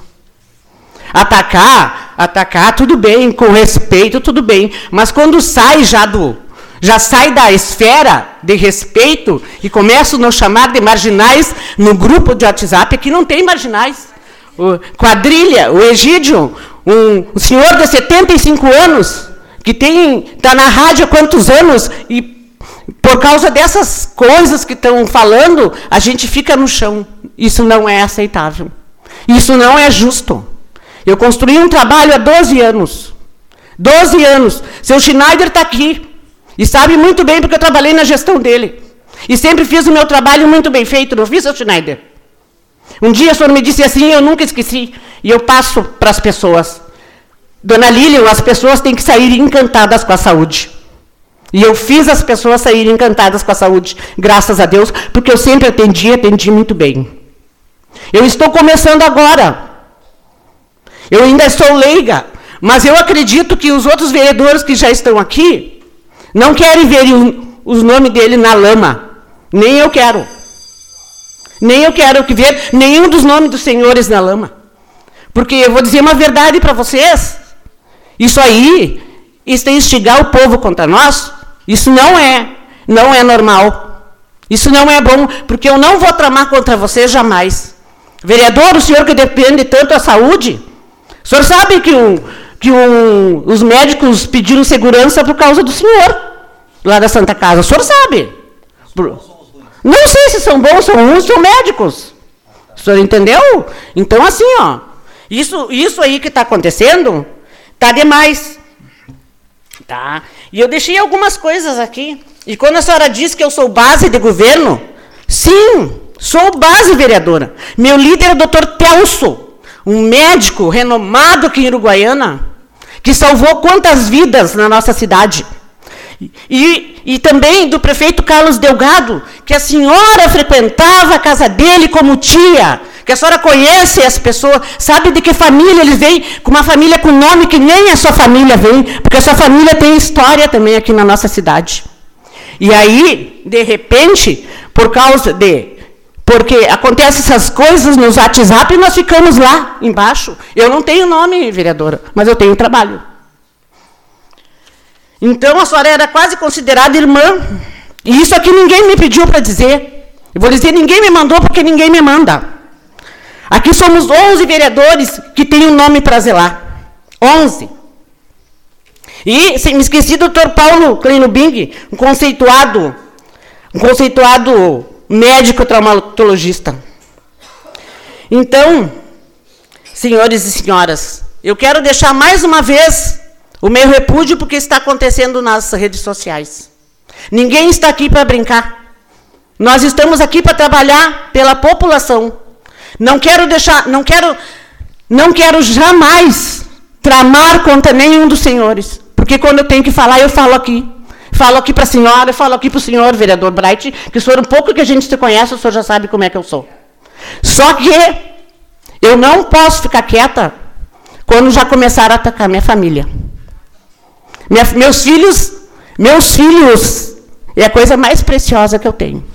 Atacar, atacar, tudo bem, com respeito, tudo bem. Mas quando sai já do, já sai da esfera de respeito e começa a nos chamar de marginais no grupo de WhatsApp, aqui não tem marginais. O quadrilha, o Egídio, um, um senhor de setenta e cinco anos, que tem, está na rádio há quantos anos, e por causa dessas coisas que estão falando, a gente fica no chão. Isso não é aceitável. Isso não é justo. Eu construí um trabalho há doze anos. doze anos. Seu Schneider está aqui. E sabe muito bem porque eu trabalhei na gestão dele. E sempre fiz o meu trabalho muito bem feito, não fiz, seu Schneider? Um dia o senhor me disse assim, eu nunca esqueci. E eu passo para as pessoas. Dona Lilian, as pessoas têm que sair encantadas com a saúde. E eu fiz as pessoas saírem encantadas com a saúde, graças a Deus, porque eu sempre atendi, atendi muito bem. Eu estou começando agora. Eu ainda sou leiga, mas eu acredito que os outros vereadores que já estão aqui não querem ver os nomes dele na lama. Nem eu quero. Nem eu quero que ver nenhum dos nomes dos senhores na lama. Porque eu vou dizer uma verdade para vocês. Isso aí, isso é instigar o povo contra nós. Isso não é, não é normal. Isso não é bom, porque eu não vou tramar contra vocês jamais. Vereador, o senhor que depende tanto da saúde, o senhor sabe que, um, que um, os médicos pediram segurança por causa do senhor, lá da Santa Casa. O senhor sabe. Não sei se são bons, são ruins, são médicos. O senhor entendeu? Então, assim, ó, isso, isso aí que está acontecendo, está demais. Tá? E eu deixei algumas coisas aqui. E quando a senhora diz que eu sou base de governo, sim, sou base vereadora. Meu líder é o doutor Telso, um médico renomado aqui em Uruguaiana, que salvou quantas vidas na nossa cidade. E, e também do prefeito Carlos Delgado, que a senhora frequentava a casa dele como tia, que a senhora conhece as pessoas, sabe de que família eles vêm, com uma família com nome que nem a sua família vem, porque a sua família tem história também aqui na nossa cidade. E aí, de repente, por causa de... Porque acontecem essas coisas nos WhatsApp e nós ficamos lá embaixo. Eu não tenho nome, vereadora, mas eu tenho trabalho. Então, a senhora era quase considerada irmã. E isso aqui ninguém me pediu para dizer. Eu vou dizer, ninguém me mandou porque ninguém me manda. Aqui somos onze vereadores que têm um nome para zelar. onze. E, sem me esqueci, do doutor Paulo Kleinubing, um conceituado, um conceituado médico traumatologista. Então, senhores e senhoras, eu quero deixar mais uma vez o meu repúdio porque está acontecendo nas redes sociais. Ninguém está aqui para brincar. Nós estamos aqui para trabalhar pela população. Não quero deixar, não quero, não quero jamais tramar contra nenhum dos senhores. Porque quando eu tenho que falar, eu falo aqui. Falo aqui para a senhora, eu falo aqui para o senhor, vereador Bright, que o senhor, um pouco que a gente se conhece, o senhor já sabe como é que eu sou. Só que eu não posso ficar quieta quando já começaram a atacar minha família. Minha, meus filhos, meus filhos é a coisa mais preciosa que eu tenho.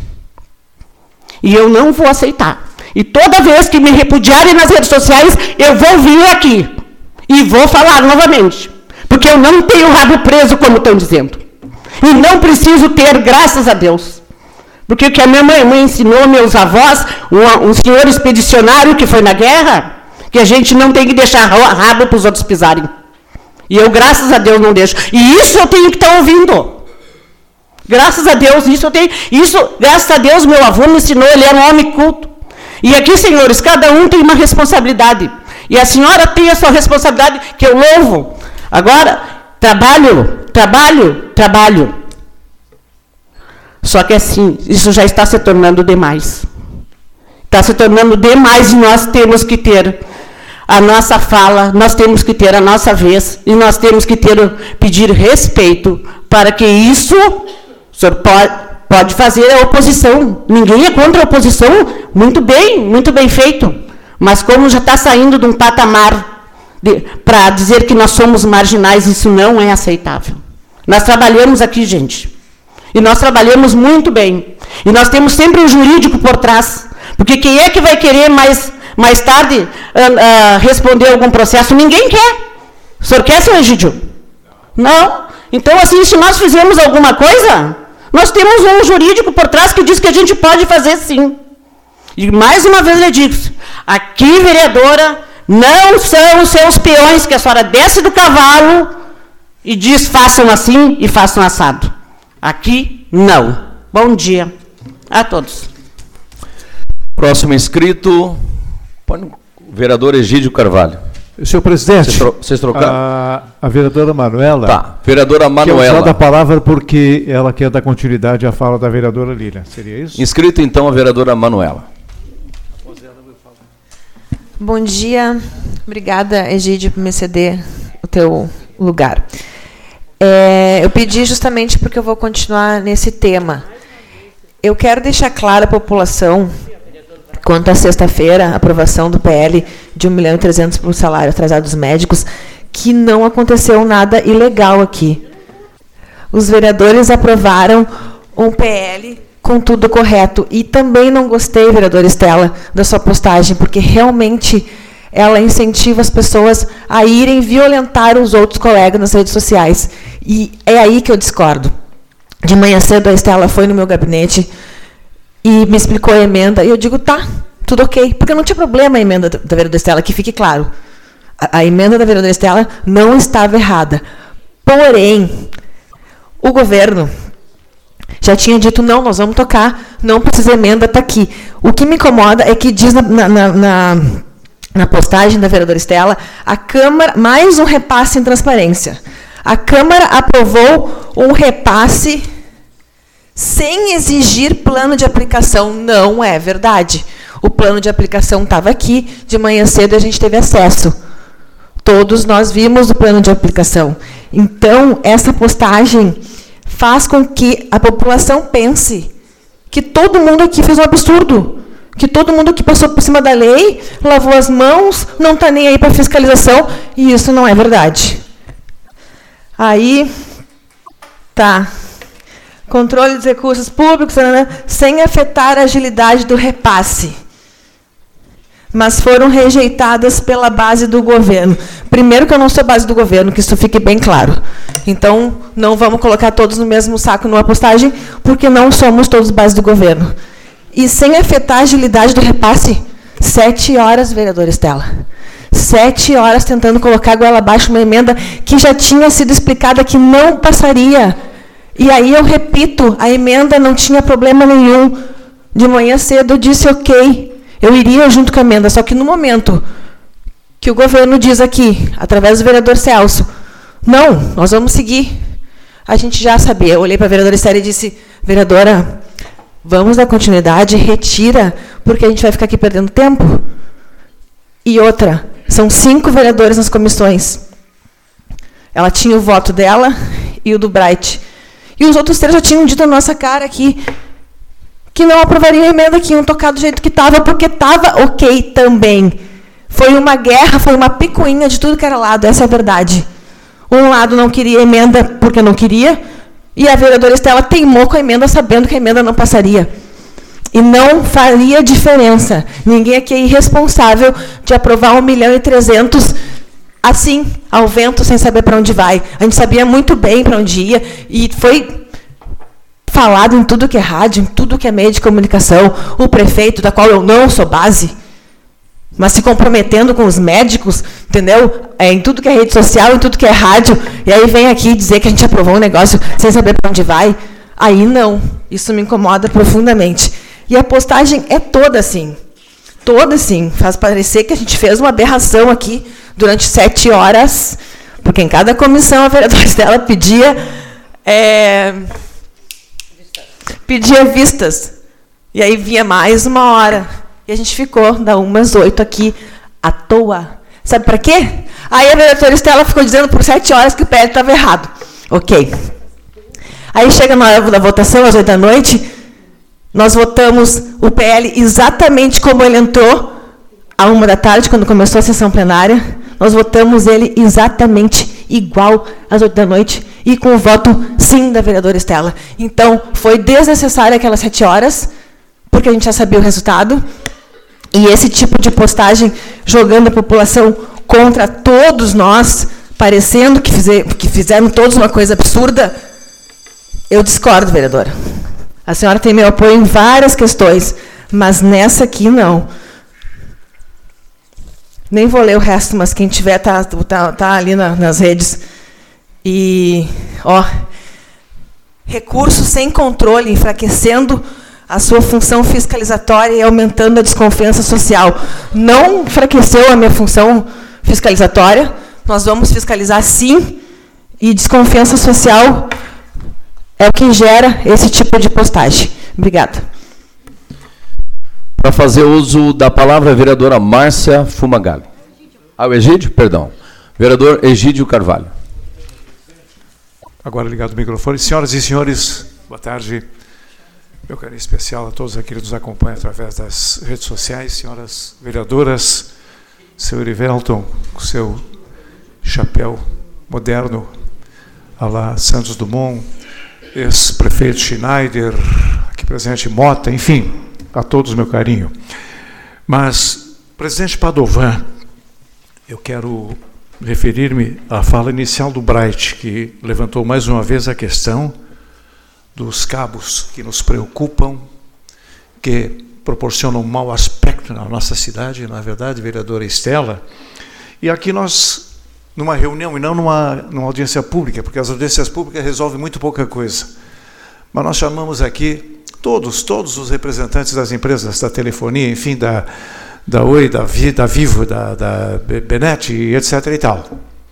E eu não vou aceitar. E toda vez que me repudiarem nas redes sociais, eu vou vir aqui. E vou falar novamente. Porque eu não tenho rabo preso, como estão dizendo. E não preciso ter, graças a Deus. Porque o que a minha mãe, mãe ensinou, meus avós, um, um senhor expedicionário que foi na guerra, que a gente não tem que deixar rabo para os outros pisarem. E eu, graças a Deus, não deixo. E isso eu tenho que estar ouvindo. Graças a Deus, isso eu tenho. Isso, graças a Deus, meu avô me ensinou, ele era um homem culto. E aqui, senhores, cada um tem uma responsabilidade. E a senhora tem a sua responsabilidade, que eu louvo. Agora, trabalho, trabalho, trabalho. Só que assim, isso já está se tornando demais. Está se tornando demais e nós temos que ter a nossa fala, nós temos que ter a nossa vez e nós temos que ter, pedir respeito para que isso, o senhor pode, pode fazer a oposição. Ninguém é contra a oposição, muito bem, muito bem feito. Mas como já está saindo de um patamar para dizer que nós somos marginais, isso não é aceitável. Nós trabalhamos aqui, gente. E nós trabalhamos muito bem. E nós temos sempre um jurídico por trás. Porque quem é que vai querer mais, mais tarde uh, uh, responder algum processo? Ninguém quer. O senhor quer, senhor Egídio? Não. Então, assim, se nós fizermos alguma coisa, nós temos um jurídico por trás que diz que a gente pode fazer sim. E mais uma vez eu digo, aqui, vereadora, não são os seus peões que a senhora desce do cavalo e diz façam assim e façam assado. Aqui, não. Bom dia a todos. Próximo inscrito, o vereador Egídio Carvalho. Senhor presidente, Vocês, tro vocês trocaram? A, a vereadora Manuela. Tá, vereadora Manuela. Quer usar a palavra porque ela quer dar continuidade à fala da vereadora Lília. Seria isso? Inscrito, então, a vereadora Manuela. Bom dia. Obrigada, Egídio, por me ceder o teu lugar. É, eu pedi justamente porque eu vou continuar nesse tema. Eu quero deixar claro à população, quanto à sexta-feira, a aprovação do P L de um milhão e trezentos para o salário atrasado dos médicos, que não aconteceu nada ilegal aqui. Os vereadores aprovaram um P L com tudo correto. E também não gostei, vereadora Estela, da sua postagem, porque realmente ela incentiva as pessoas a irem violentar os outros colegas nas redes sociais. E é aí que eu discordo. De manhã cedo, a Estela foi no meu gabinete e me explicou a emenda, e eu digo, tá, tudo ok, porque não tinha problema a emenda da vereadora Estela, que fique claro. A, a emenda da vereadora Estela não estava errada. Porém, o governo já tinha dito, não, nós vamos tocar, não precisa emenda, está aqui. O que me incomoda é que diz na, na, na, na postagem da vereadora Estela, a Câmara, mais um repasse em transparência. A Câmara aprovou um repasse sem exigir plano de aplicação. Não é verdade. O plano de aplicação estava aqui, de manhã cedo a gente teve acesso. Todos nós vimos o plano de aplicação. Então, essa postagem faz com que a população pense que todo mundo aqui fez um absurdo, que todo mundo aqui passou por cima da lei, lavou as mãos, não está nem aí para fiscalização, e isso não é verdade. Aí, tá, controle dos recursos públicos, né, sem afetar a agilidade do repasse, mas foram rejeitadas pela base do governo. Primeiro que eu não sou base do governo, que isso fique bem claro. Então, não vamos colocar todos no mesmo saco numa postagem, porque não somos todos base do governo. E sem afetar a agilidade do repasse, sete horas, vereadora Estela. Sete horas tentando colocar goela abaixo uma emenda que já tinha sido explicada que não passaria. E aí eu repito, a emenda não tinha problema nenhum. De manhã cedo eu disse ok, eu iria junto com a emenda, só que no momento que o governo diz aqui, através do vereador Celso, não, nós vamos seguir. A gente já sabia. Eu olhei para a vereadora Estela e disse, vereadora, vamos dar continuidade, retira, porque a gente vai ficar aqui perdendo tempo. E outra, são cinco vereadores nas comissões. Ela tinha o voto dela e o do Bright. E os outros três já tinham dito na nossa cara aqui que não aprovariam a emenda, que iam tocar do jeito que estava, porque estava ok também. Foi uma guerra, foi uma picuinha de tudo que era lado, essa é a verdade. Um lado não queria emenda porque não queria, e a vereadora Estela teimou com a emenda, sabendo que a emenda não passaria. E não faria diferença. Ninguém aqui é irresponsável de aprovar um milhão e trezentos assim, ao vento, sem saber para onde vai. A gente sabia muito bem para onde ia, e foi falado em tudo que é rádio, em tudo que é meio de comunicação. O prefeito, da qual eu não sou base, mas se comprometendo com os médicos, entendeu? É, em tudo que é rede social, em tudo que é rádio, e aí vem aqui dizer que a gente aprovou um negócio sem saber para onde vai. Aí não, isso me incomoda profundamente. E a postagem é toda assim, toda assim, faz parecer que a gente fez uma aberração aqui durante sete horas, porque em cada comissão a vereadora Estela pedia, é, pedia vistas, e aí vinha mais uma hora. E a gente ficou da umas oito aqui, à toa. Sabe para quê? Aí a vereadora Estela ficou dizendo por sete horas que o P L estava errado. Ok. Aí chega na hora da votação, às oito da noite, nós votamos o P L exatamente como ele entrou, à uma da tarde, quando começou a sessão plenária. Nós votamos ele exatamente igual às oito da noite, e com o voto sim da vereadora Estela. Então, foi desnecessário aquelas sete horas, porque a gente já sabia o resultado. E esse tipo de postagem, jogando a população contra todos nós, parecendo que, fizer, que fizeram todos uma coisa absurda, eu discordo, vereadora. A senhora tem meu apoio em várias questões, mas nessa aqui não. Nem vou ler o resto, mas quem tiver está tá, tá ali na, nas redes. E, ó, recursos sem controle, enfraquecendo a sua função fiscalizatória e aumentando a desconfiança social. Não enfraqueceu a minha função fiscalizatória, nós vamos fiscalizar sim, e desconfiança social é o que gera esse tipo de postagem. Obrigada. Para fazer uso da palavra, a vereadora Márcia Fumagalli. Ah, o Egídio? Perdão. Vereador Egídio Carvalho. Agora ligado o microfone. Senhoras e senhores, boa tarde. Meu carinho especial a todos aqueles que nos acompanham através das redes sociais. Senhoras vereadoras, seu Erivelton, com seu chapéu moderno, a lá Santos Dumont, ex-prefeito Schneider, aqui presente Mota, enfim, a todos meu carinho. Mas, presidente Padovan, eu quero referir-me à fala inicial do Bright, que levantou mais uma vez a questão dos cabos que nos preocupam, que proporcionam um mau aspecto na nossa cidade, na verdade, vereadora Estela. E aqui nós, numa reunião e não numa, numa audiência pública, porque as audiências públicas resolvem muito pouca coisa, mas nós chamamos aqui todos, todos os representantes das empresas da telefonia, enfim, da, da Oi, da, Vi, da Vivo, da, da Benet, etc e tal.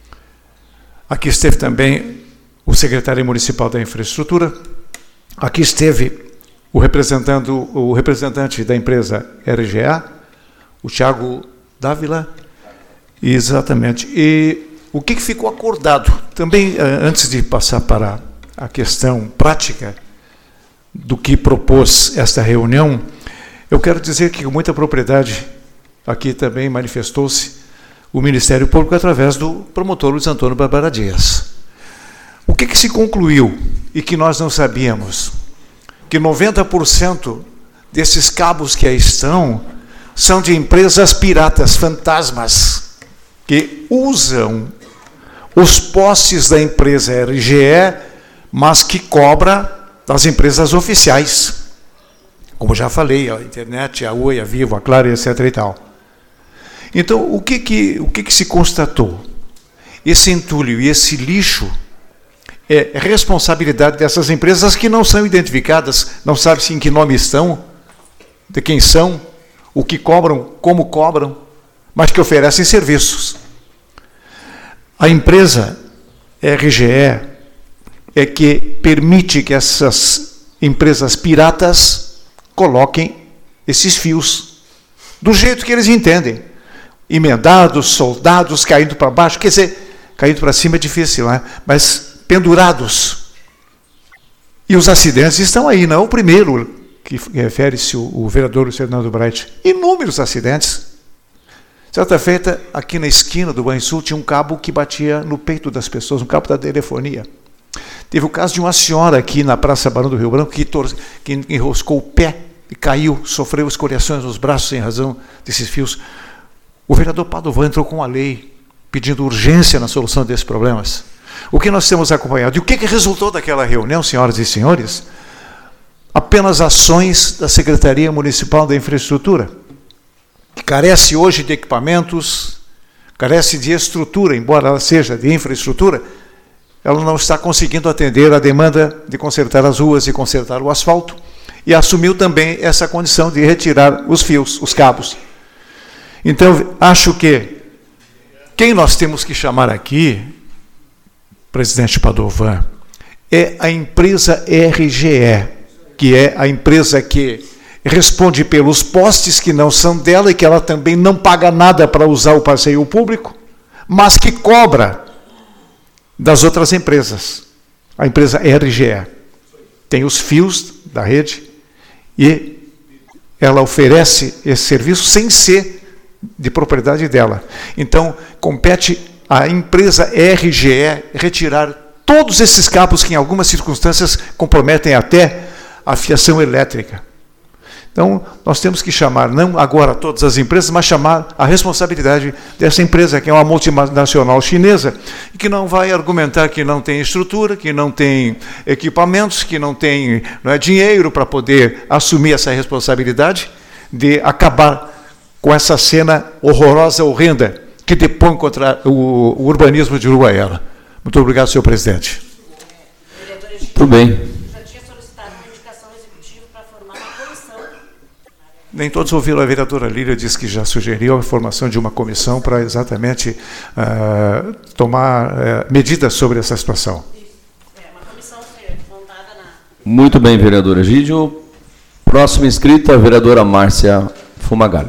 Aqui esteve também o secretário municipal da infraestrutura, aqui esteve o, representando, o representante da empresa R G A, o Thiago Dávila, exatamente. E o que ficou acordado? Também, antes de passar para a questão prática do que propôs esta reunião, eu quero dizer que com muita propriedade aqui também manifestou-se o Ministério Público através do promotor Luiz Antônio Barbara Dias. O que, que se concluiu e que nós não sabíamos? Que noventa por cento desses cabos que aí estão são de empresas piratas, fantasmas, que usam os postes da empresa R G E, mas que cobra das empresas oficiais. Como já falei, a internet, a Oi, a Vivo, a Claro, etc e tal. Então, o que que, o que que se constatou? Esse entulho e esse lixo é responsabilidade dessas empresas que não são identificadas, não sabe-se em que nome estão, de quem são, o que cobram, como cobram, mas que oferecem serviços. A empresa R G E é que permite que essas empresas piratas coloquem esses fios do jeito que eles entendem. Emendados, soldados, caindo para baixo, quer dizer, caindo para cima é difícil, né? Mas pendurados. E os acidentes estão aí, não é o primeiro, que refere-se o, o vereador Fernando Bright. Inúmeros acidentes. Certa feita, aqui na esquina do Banrisul, tinha um cabo que batia no peito das pessoas, um cabo da telefonia. Teve o caso de uma senhora aqui na Praça Barão do Rio Branco que, tor- que enroscou o pé e caiu, sofreu escoriações nos braços em razão desses fios. O vereador Padovan entrou com a lei pedindo urgência na solução desses problemas. O que nós temos acompanhado? E o que, que resultou daquela reunião, senhoras e senhores? Apenas ações da Secretaria Municipal da Infraestrutura, que carece hoje de equipamentos, carece de estrutura, embora ela seja de infraestrutura, ela não está conseguindo atender a demanda de consertar as ruas e consertar o asfalto, e assumiu também essa condição de retirar os fios, os cabos. Então, acho que quem nós temos que chamar aqui, presidente Padovan, é a empresa R G E, que é a empresa que responde pelos postes que não são dela e que ela também não paga nada para usar o passeio público, mas que cobra das outras empresas. A empresa R G E tem os fios da rede e ela oferece esse serviço sem ser de propriedade dela. Então, compete à empresa R G E retirar todos esses cabos que, em algumas circunstâncias, comprometem até a fiação elétrica. Então, nós temos que chamar, não agora todas as empresas, mas chamar a responsabilidade dessa empresa, que é uma multinacional chinesa, e que não vai argumentar que não tem estrutura, que não tem equipamentos, que não tem não é, dinheiro para poder assumir essa responsabilidade de acabar com essa cena horrorosa, horrenda, que depõe contra o, o urbanismo de Uruguaiana. Muito obrigado, senhor presidente. Muito bem. Nem todos ouviram. A vereadora Lília disse que já sugeriu a formação de uma comissão para exatamente uh, tomar uh, medidas sobre essa situação. Muito bem, vereadora Gídio. Próxima inscrita, a vereadora Márcia Fumagalli.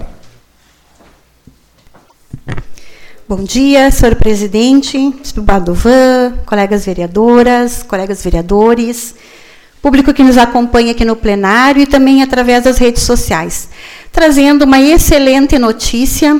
Bom dia, senhor presidente, senhor Padovan, colegas vereadoras, colegas vereadores, público que nos acompanha aqui no plenário e também através das redes sociais. Trazendo uma excelente notícia,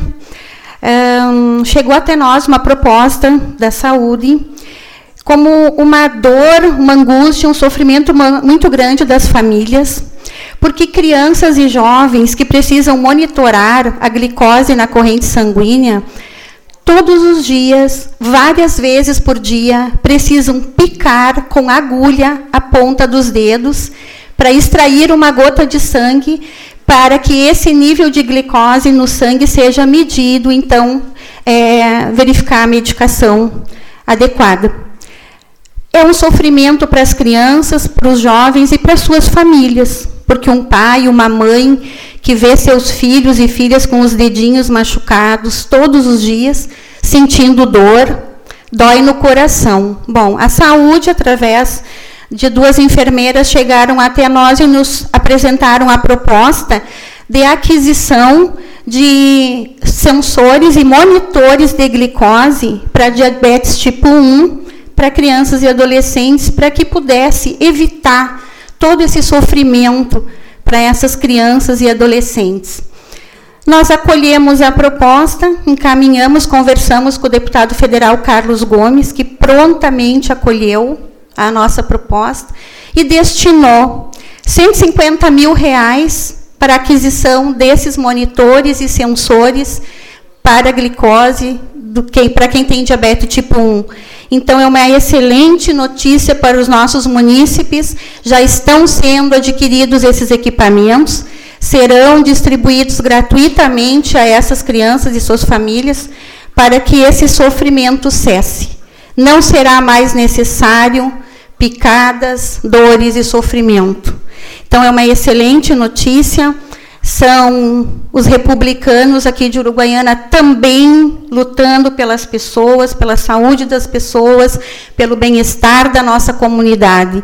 um, chegou até nós uma proposta da saúde, como uma dor, uma angústia, um sofrimento muito grande das famílias, porque crianças e jovens que precisam monitorar a glicose na corrente sanguínea, todos os dias, várias vezes por dia, precisam picar com agulha a ponta dos dedos para extrair uma gota de sangue, para que esse nível de glicose no sangue seja medido, então, é, verificar a medicação adequada. É um sofrimento para as crianças, para os jovens e para as suas famílias, porque um pai, uma mãe que vê seus filhos e filhas com os dedinhos machucados todos os dias, sentindo dor, dói no coração. Bom, a saúde, através de duas enfermeiras, chegaram até nós e nos apresentaram a proposta de aquisição de sensores e monitores de glicose para diabetes tipo um, para crianças e adolescentes, para que pudesse evitar todo esse sofrimento para essas crianças e adolescentes. Nós acolhemos a proposta, encaminhamos, conversamos com o deputado federal Carlos Gomes, que prontamente acolheu a nossa proposta e destinou cento e cinquenta mil reais para a aquisição desses monitores e sensores para a glicose do que, para quem tem diabetes tipo um. Então, é uma excelente notícia para os nossos munícipes. Já estão sendo adquiridos esses equipamentos, serão distribuídos gratuitamente a essas crianças e suas famílias, para que esse sofrimento cesse. Não será mais necessário picadas, dores e sofrimento. Então, é uma excelente notícia. São os republicanos aqui de Uruguaiana também lutando pelas pessoas, pela saúde das pessoas, pelo bem-estar da nossa comunidade.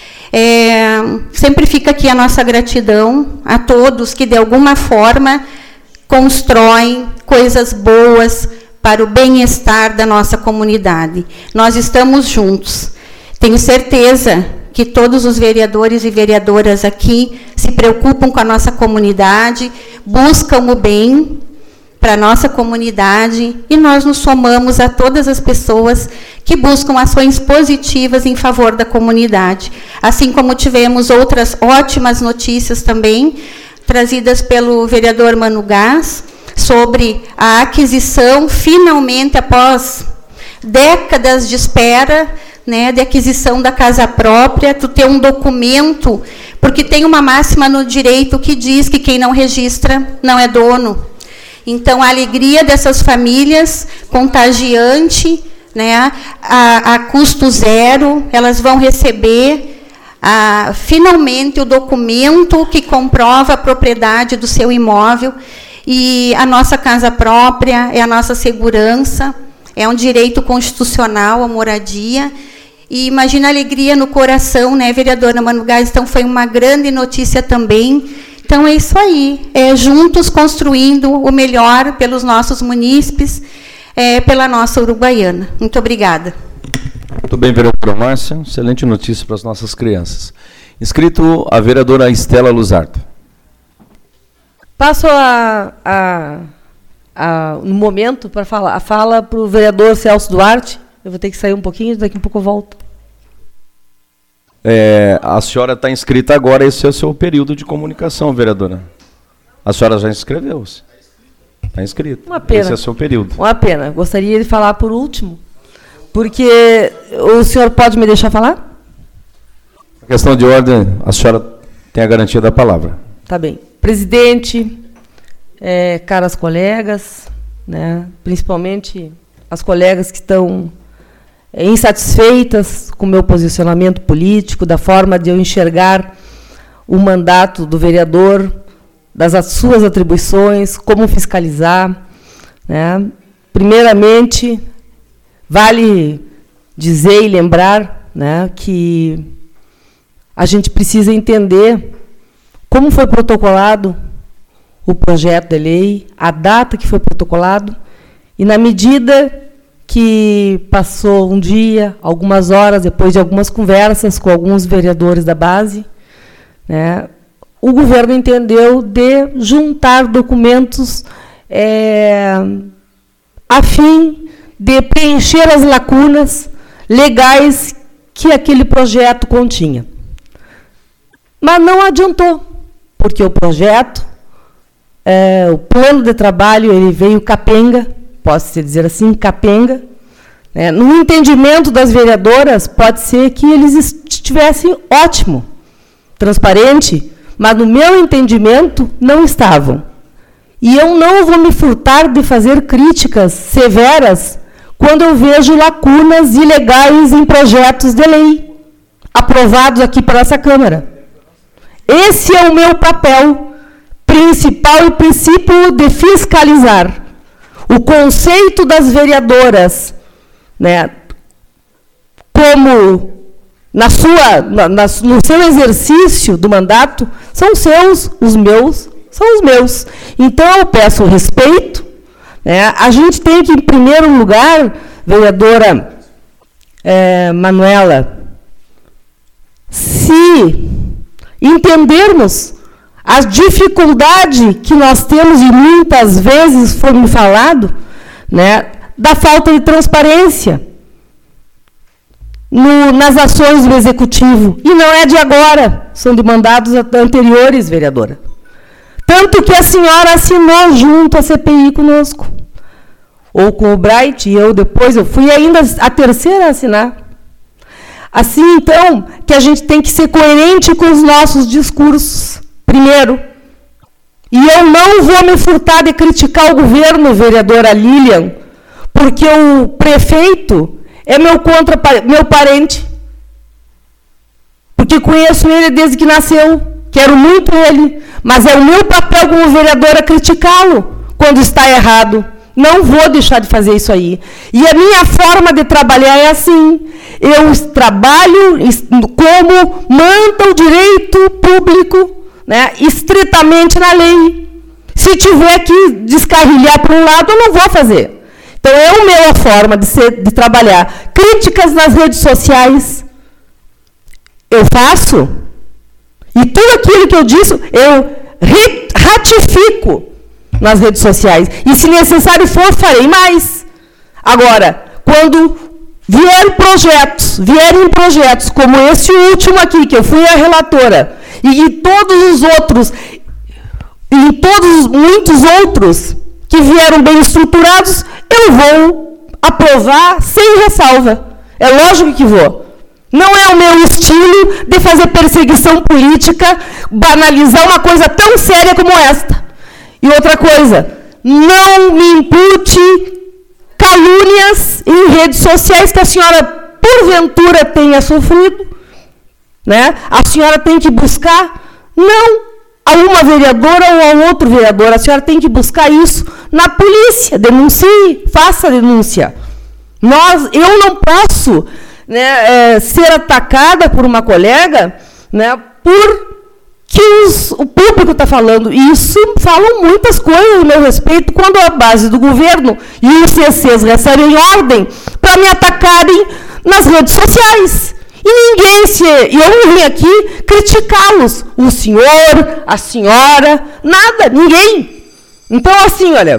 É, sempre fica aqui a nossa gratidão a todos que, de alguma forma, constroem coisas boas para o bem-estar da nossa comunidade. Nós estamos juntos. Tenho certeza que todos os vereadores e vereadoras aqui se preocupam com a nossa comunidade, buscam o bem para a nossa comunidade, e nós nos somamos a todas as pessoas que buscam ações positivas em favor da comunidade. Assim como tivemos outras ótimas notícias também, trazidas pelo vereador Mano Gás, sobre a aquisição, finalmente, após décadas de espera, né, de aquisição da casa própria, tu ter um documento, porque tem uma máxima no direito que diz que quem não registra não é dono. Então, a alegria dessas famílias, contagiante, né, a, a custo zero, elas vão receber, a, finalmente, o documento que comprova a propriedade do seu imóvel, e a nossa casa própria é a nossa segurança, é um direito constitucional a moradia. E imagina a alegria no coração, né, vereadora Mano Gás? Então, foi uma grande notícia também. Então, é isso aí, é juntos construindo o melhor pelos nossos munícipes, é, pela nossa Uruguaiana. Muito obrigada. Muito bem, vereadora Márcia. Excelente notícia para as nossas crianças. Inscrito a vereadora Estela Luzardo. Passo a, a, a, no momento para falar, a fala para o vereador Celso Duarte. Eu vou ter que sair um pouquinho, daqui a pouco eu volto. É, a senhora está inscrita agora, esse é o seu período de comunicação, vereadora. A senhora já inscreveu-se. Está inscrita. Uma pena. Esse é o seu período. Uma pena. Gostaria de falar por último, porque o senhor pode me deixar falar? A questão de ordem, a senhora tem a garantia da palavra. Tá bem. Presidente, é, caras colegas, né, principalmente as colegas que estão é, insatisfeitas com o meu posicionamento político, da forma de eu enxergar o mandato do vereador das suas atribuições, como fiscalizar, né? Primeiramente, vale dizer e lembrar, né, que a gente precisa entender como foi protocolado o projeto de lei, a data que foi protocolado, e na medida que passou um dia, algumas horas, depois de algumas conversas com alguns vereadores da base, né, o governo entendeu de juntar documentos é, a fim de preencher as lacunas legais que aquele projeto continha. Mas não adiantou, porque o projeto, é, o plano de trabalho, ele veio capenga, posso dizer assim, capenga. Né? No entendimento das vereadoras, pode ser que eles estivessem ótimo, transparente, mas no meu entendimento não estavam. E eu não vou me furtar de fazer críticas severas quando eu vejo lacunas ilegais em projetos de lei aprovados aqui por essa Câmara. Esse é o meu papel principal e princípio de fiscalizar. O conceito das vereadoras, né, como na sua, na, na, no seu exercício do mandato, são seus, os meus são os meus. Então, eu peço respeito. Né, a gente tem que, em primeiro lugar, vereadora é, Manuela, se entendermos a dificuldade que nós temos, e muitas vezes foi me falado, né, da falta de transparência no, nas ações do Executivo. E não é de agora, são de mandatos anteriores, vereadora. Tanto que a senhora assinou junto à C P I conosco. Ou com o Bright, e eu depois, eu fui ainda a terceira a assinar. Assim, então, que a gente tem que ser coerente com os nossos discursos, primeiro. E eu não vou me furtar de criticar o governo, vereadora Lilian, porque o prefeito é meu, contra, meu parente. Porque conheço ele desde que nasceu, quero muito ele, mas é o meu papel como vereadora criticá-lo quando está errado. Não vou deixar de fazer isso aí. E a minha forma de trabalhar é assim. Eu trabalho como manda o direito público, né, estritamente na lei. Se tiver que descarrilhar para um lado, eu não vou fazer. Então, é a minha forma de, ser, de trabalhar. Críticas nas redes sociais, eu faço. E tudo aquilo que eu disse, eu ratifico nas redes sociais. E, se necessário for, farei mais. Agora, quando vier projetos, vierem projetos como esse último aqui, que eu fui a relatora, e, e todos os outros, e todos, muitos outros, que vieram bem estruturados, eu vou aprovar sem ressalva. É lógico que vou. Não é o meu estilo de fazer perseguição política, banalizar uma coisa tão séria como esta. E outra coisa, não me impute calúnias em redes sociais que a senhora, porventura, tenha sofrido. Né? A senhora tem que buscar, não a uma vereadora ou a outro vereador, a senhora tem que buscar isso na polícia, denuncie, faça a denúncia. Nós, eu não posso, né, é, ser atacada por uma colega, né, por que os, o público está falando. E isso falam muitas coisas a meu respeito, quando a base do governo e os C Cs recebem ordem para me atacarem nas redes sociais. E ninguém se... E eu não vim aqui criticá-los. O senhor, a senhora, nada, ninguém. Então, assim, olha...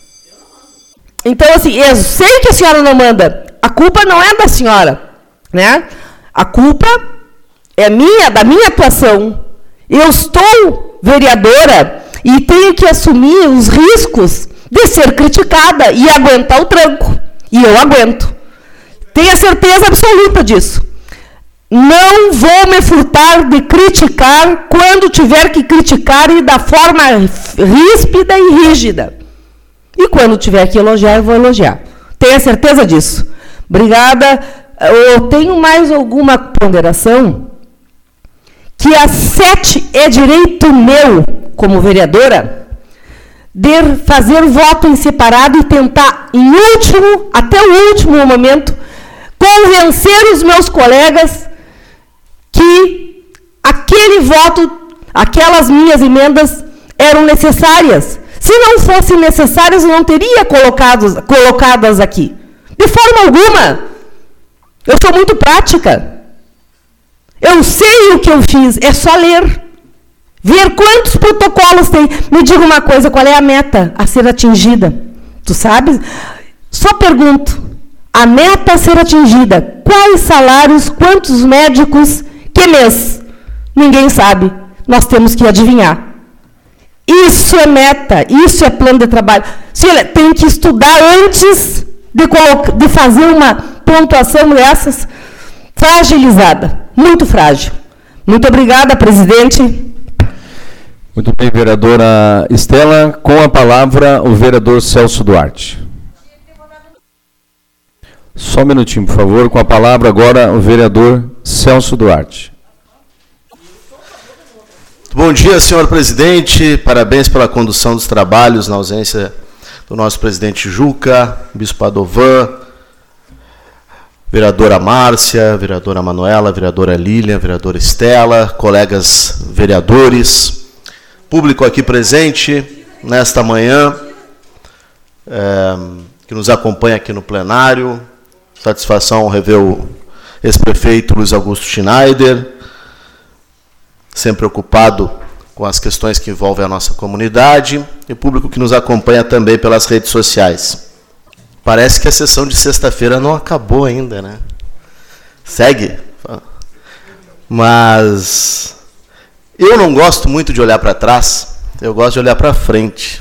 Então, assim, eu sei que a senhora não manda. A culpa não é da senhora, né? A culpa é minha, da minha atuação. Eu estou vereadora e tenho que assumir os riscos de ser criticada e aguentar o tranco. E eu aguento. Tenha certeza absoluta disso. Não vou me furtar de criticar quando tiver que criticar e da forma ríspida e rígida. E quando tiver que elogiar, eu vou elogiar. Tenha certeza disso. Obrigada. Eu tenho mais alguma ponderação? Que a sete é direito meu, como vereadora, de fazer voto em separado e tentar, em último, até o último momento, convencer os meus colegas que aquele voto, aquelas minhas emendas eram necessárias. Se não fossem necessárias, eu não teria colocado, colocadas aqui. De forma alguma. Eu sou muito prática. Eu sei o que eu fiz, é só ler. Ver quantos protocolos tem. Me diga uma coisa, qual é a meta a ser atingida? Tu sabes? Só pergunto. A meta a ser atingida. Quais salários, quantos médicos, que mês? Ninguém sabe. Nós temos que adivinhar. Isso é meta, isso é plano de trabalho. Silvia, tem que estudar antes de, colocar, de fazer uma pontuação dessas fragilizada. Muito frágil. Muito obrigada, presidente. Muito bem, vereadora Estela. Com a palavra, o vereador Celso Duarte. Só um minutinho, por favor. Com a palavra agora, o vereador Celso Duarte. Bom dia, senhor presidente. Parabéns pela condução dos trabalhos na ausência do nosso presidente Juca, bispo Padovan, vereadora Márcia, vereadora Manuela, vereadora Lília, vereadora Estela, colegas vereadores, público aqui presente nesta manhã, é, que nos acompanha aqui no plenário. Satisfação rever o ex-prefeito Luiz Augusto Schneider, sempre ocupado com as questões que envolvem a nossa comunidade, e o público que nos acompanha também pelas redes sociais. Parece que a sessão de sexta-feira não acabou ainda, né? Segue. Mas eu não gosto muito de olhar para trás, eu gosto de olhar para frente.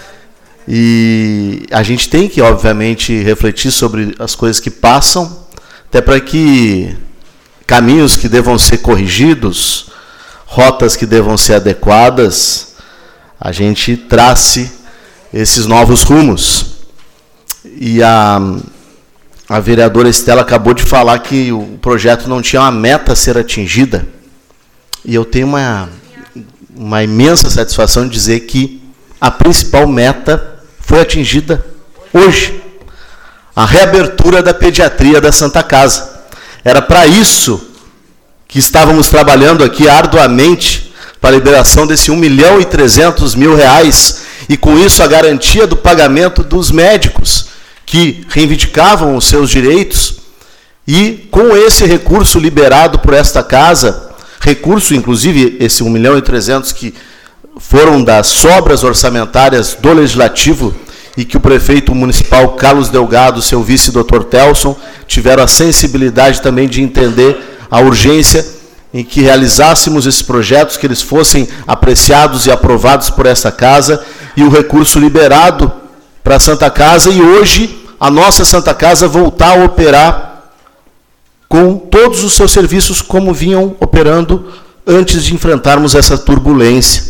E a gente tem que, obviamente, refletir sobre as coisas que passam, até para que caminhos que devam ser corrigidos, rotas que devam ser adequadas, a gente trace esses novos rumos. E a, a vereadora Estela acabou de falar que o projeto não tinha uma meta a ser atingida. E eu tenho uma, uma imensa satisfação de dizer que a principal meta foi atingida hoje. A reabertura da pediatria da Santa Casa. Era para isso que estávamos trabalhando aqui arduamente para a liberação desse um milhão e trezentos mil reais e com isso a garantia do pagamento dos médicos que reivindicavam os seus direitos, e com esse recurso liberado por esta casa, recurso inclusive esse um milhão e trezentos que foram das sobras orçamentárias do Legislativo e que o prefeito municipal Carlos Delgado, seu vice doutor Telson, tiveram a sensibilidade também de entender a urgência em que realizássemos esses projetos, que eles fossem apreciados e aprovados por esta casa, e o recurso liberado para a Santa Casa, e hoje a nossa Santa Casa voltar a operar com todos os seus serviços como vinham operando antes de enfrentarmos essa turbulência.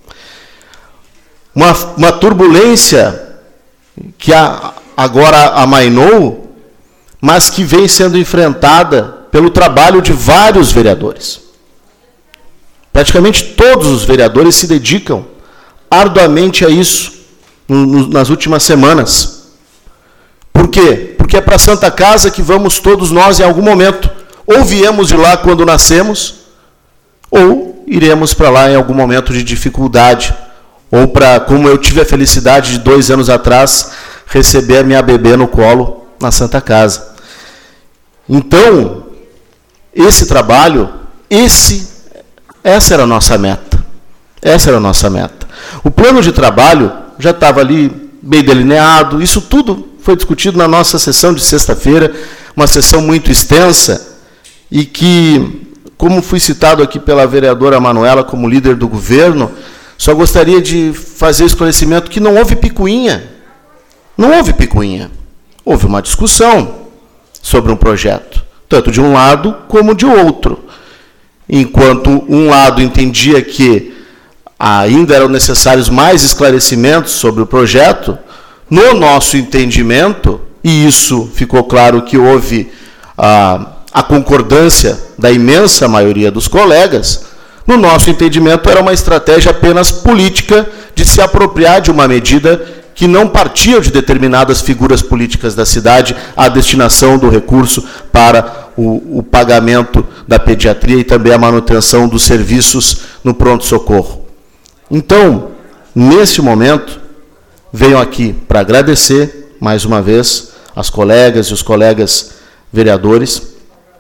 Uma, uma turbulência que a, agora amainou, mas que vem sendo enfrentada pelo trabalho de vários vereadores. Praticamente todos os vereadores se dedicam arduamente a isso no, no, nas últimas semanas. Por quê? Porque é para a Santa Casa que vamos todos nós em algum momento. Ou viemos de lá quando nascemos, ou iremos para lá em algum momento de dificuldade. Ou para, como eu tive a felicidade de dois anos atrás, receber a minha bebê no colo na Santa Casa. Então, esse trabalho, esse, essa era a nossa meta. Essa era a nossa meta. O plano de trabalho já estava ali bem delineado, isso tudo foi discutido na nossa sessão de sexta-feira, uma sessão muito extensa, e que, como fui citado aqui pela vereadora Manuela como líder do governo, só gostaria de fazer o esclarecimento que não houve picuinha. Não houve picuinha. Houve uma discussão sobre um projeto, tanto de um lado como de outro. Enquanto um lado entendia que ainda eram necessários mais esclarecimentos sobre o projeto, no nosso entendimento, e isso ficou claro que houve a, a concordância da imensa maioria dos colegas, no nosso entendimento, era uma estratégia apenas política de se apropriar de uma medida que não partia de determinadas figuras políticas da cidade a destinação do recurso para o, o pagamento da pediatria e também a manutenção dos serviços no pronto-socorro. Então, nesse momento, venho aqui para agradecer, mais uma vez, as colegas e os colegas vereadores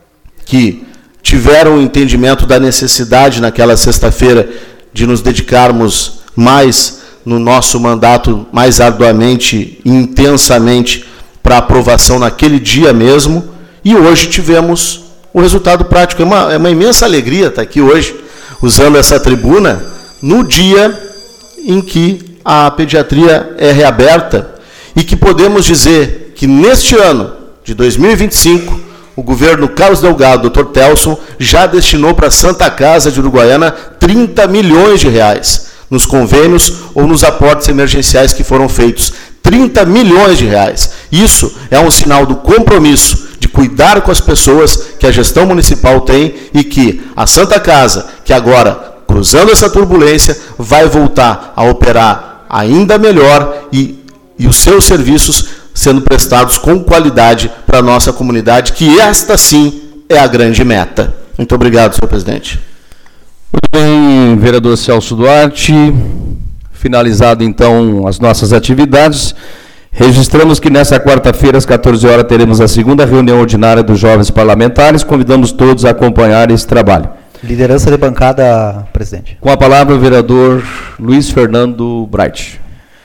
que tiveram o entendimento da necessidade, naquela sexta-feira, de nos dedicarmos mais no nosso mandato, mais arduamente e intensamente, para aprovação naquele dia mesmo, e hoje tivemos o resultado prático. É uma, é uma imensa alegria estar aqui hoje, usando essa tribuna, no dia em que a pediatria é reaberta, e que podemos dizer que neste ano de dois mil e vinte e cinco, o governo Carlos Delgado, doutor Telson, já destinou para a Santa Casa de Uruguaiana trinta milhões de reais, nos convênios ou nos aportes emergenciais que foram feitos. trinta milhões de reais. Isso é um sinal do compromisso de cuidar com as pessoas que a gestão municipal tem e que a Santa Casa, que agora, cruzando essa turbulência, vai voltar a operar ainda melhor e, e os seus serviços sendo prestados com qualidade para a nossa comunidade, que esta sim é a grande meta. Muito obrigado, senhor presidente. Muito bem, vereador Celso Duarte. Finalizado, então, as nossas atividades, registramos que nesta quarta-feira, às quatorze horas, teremos a segunda reunião ordinária dos jovens parlamentares. Convidamos todos a acompanhar esse trabalho. Liderança de bancada, presidente. Com a palavra, o vereador Luiz Fernando Bright.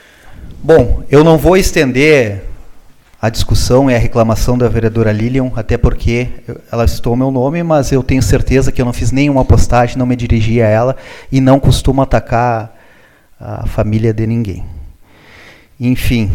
Bom, eu não vou estender a discussão e a reclamação da vereadora Lilian, até porque ela citou meu nome, mas eu tenho certeza que eu não fiz nenhuma postagem, não me dirigi a ela e não costumo atacar a família de ninguém. Enfim,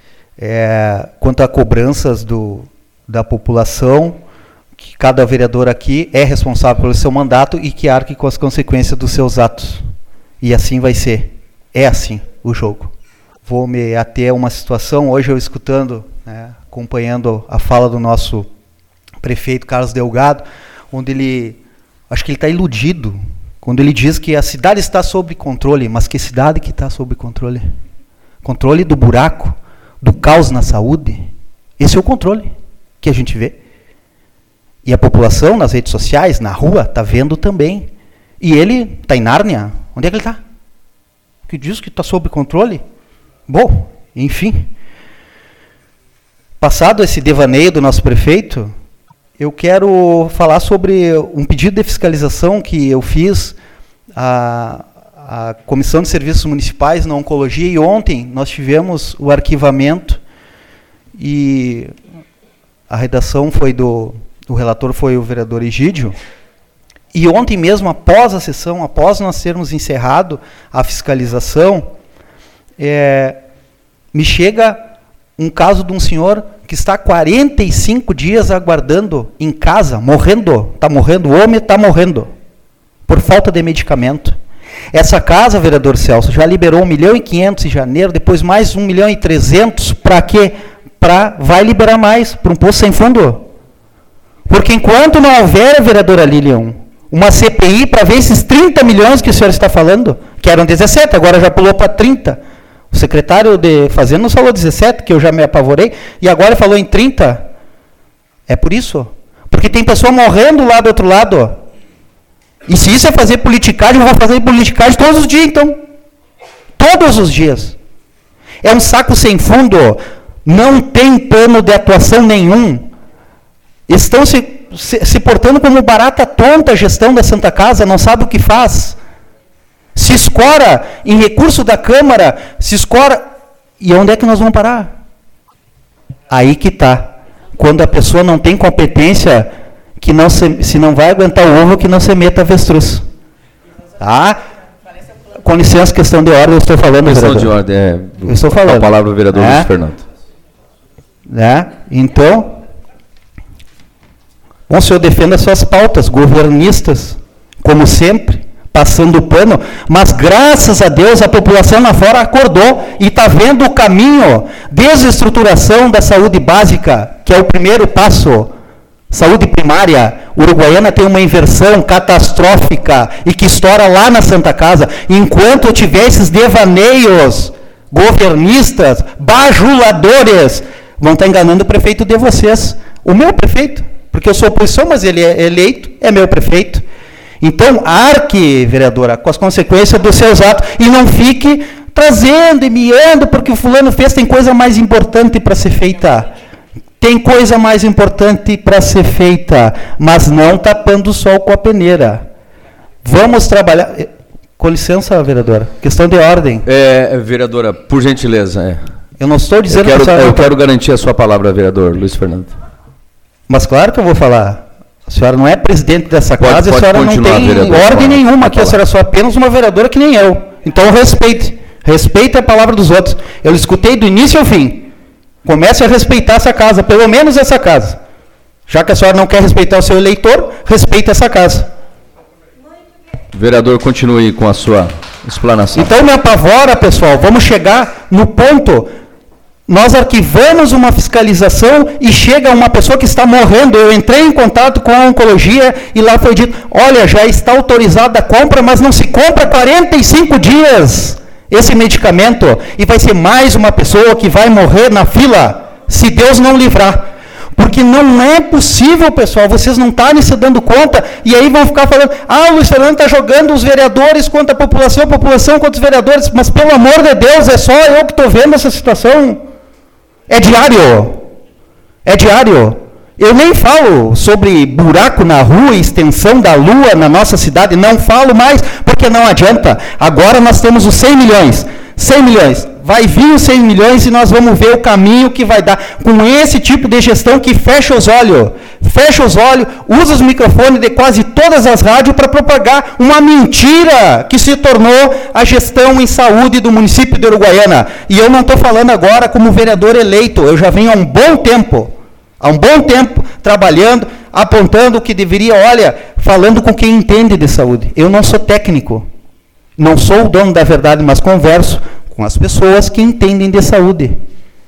é, quanto a cobranças do, da população, que cada vereador aqui é responsável pelo seu mandato e que arque com as consequências dos seus atos. E assim vai ser. É assim o jogo. Vou me ater a uma situação, hoje eu escutando, né, acompanhando a fala do nosso prefeito Carlos Delgado, onde ele, acho que ele está iludido, quando ele diz que a cidade está sob controle. Mas que cidade que está sob controle? Controle do buraco, do caos na saúde. Esse é o controle que a gente vê. E a população nas redes sociais, na rua, está vendo também. E ele está em Nárnia. Onde é que ele está? Que diz que está sob controle? Bom, enfim. Passado esse devaneio do nosso prefeito, eu quero falar sobre um pedido de fiscalização que eu fiz à, à Comissão de Serviços Municipais na Oncologia, e ontem nós tivemos o arquivamento e a redação foi do, o relator foi o vereador Egídio, e ontem mesmo, após a sessão, após nós termos encerrado a fiscalização, é, me chega um caso de um senhor que está quarenta e cinco dias aguardando em casa, morrendo, está morrendo, o homem está morrendo, por falta de medicamento. Essa casa, vereador Celso, já liberou um milhão e quinhentos em janeiro, depois mais um milhão e trezentos, para quê? Pra, vai liberar mais, para um poço sem fundo. Porque enquanto não houver, vereadora Lilian, uma C P I para ver esses trinta milhões que o senhor está falando, que eram dezessete, agora já pulou para trinta. O secretário de Fazenda nos falou dezessete, que eu já me apavorei, e agora falou em trinta. É por isso. Porque tem pessoa morrendo lá do outro lado. E se isso é fazer politicagem, eu vou fazer politicagem todos os dias, então. Todos os dias. É um saco sem fundo. Não tem plano de atuação nenhum. Estão se, se, se portando como barata tonta a gestão da Santa Casa, não sabe o que faz. Se escora em recurso da Câmara, se escora... E onde é que nós vamos parar? Aí que está. Quando a pessoa não tem competência, que não se, se não vai aguentar o ovo, que não se meta avestruz. Tá? Com licença, questão de ordem, eu estou falando, questão vereador. de ordem, é... Eu estou falando. A palavra do vereador é? Luiz Fernando. É? Então, bom, o senhor defenda suas pautas governistas, como sempre, passando o pano, mas graças a Deus a população lá fora acordou e está vendo o caminho, desestruturação da saúde básica, que é o primeiro passo. Saúde primária, Uruguaiana tem uma inversão catastrófica e que estoura lá na Santa Casa. Enquanto eu tiver esses devaneios governistas, bajuladores, vão estar enganando o prefeito de vocês. O meu prefeito, porque eu sou oposição, mas ele é eleito, é meu prefeito. Então, arque, vereadora, com as consequências dos seus atos e não fique trazendo e miando porque o fulano fez, tem coisa mais importante para ser feita. Tem coisa mais importante para ser feita, mas não tapando o sol com a peneira. Vamos trabalhar... Com licença, vereadora, questão de ordem. É, vereadora, por gentileza. É. Eu não estou dizendo... Eu quero, que a senhora... eu quero garantir a sua palavra, vereador Luiz Fernando. Mas claro que eu vou falar. A senhora não é presidente dessa Pode, casa, pode a senhora não tem vereador, ordem pode, nenhuma, aqui a senhora é só apenas uma vereadora que nem eu. Então respeite. Respeite a palavra dos outros. Eu escutei do início ao fim. Comece a respeitar essa casa, pelo menos essa casa. Já que a senhora não quer respeitar o seu eleitor, respeite essa casa. Vereador, continue com a sua explanação. Então me apavora, pessoal, vamos chegar no ponto, nós arquivamos uma fiscalização e chega uma pessoa que está morrendo. Eu entrei em contato com a oncologia e lá foi dito, olha, já está autorizada a compra, mas não se compra há quarenta e cinco dias esse medicamento, e vai ser mais uma pessoa que vai morrer na fila, se Deus não livrar. Porque não é possível, pessoal, vocês não estarem se dando conta, e aí vão ficar falando, ah, o Luiz Fernando está jogando os vereadores contra a população, a população contra os vereadores, mas pelo amor de Deus, é só eu que estou vendo essa situação. É diário. É diário. Eu nem falo sobre buraco na rua e extensão da lua na nossa cidade, não falo mais, porque não adianta. Agora nós temos os cem milhões. cem milhões. Vai vir os cem milhões e nós vamos ver o caminho que vai dar. Com esse tipo de gestão que fecha os olhos. Fecha os olhos, usa os microfones de quase todas as rádios para propagar uma mentira que se tornou a gestão em saúde do município de Uruguaiana. E eu não estou falando agora como vereador eleito, eu já venho há um bom tempo, há um bom tempo trabalhando, apontando o que deveria, olha, falando com quem entende de saúde. Eu não sou técnico, não sou o dono da verdade, mas converso com as pessoas que entendem de saúde.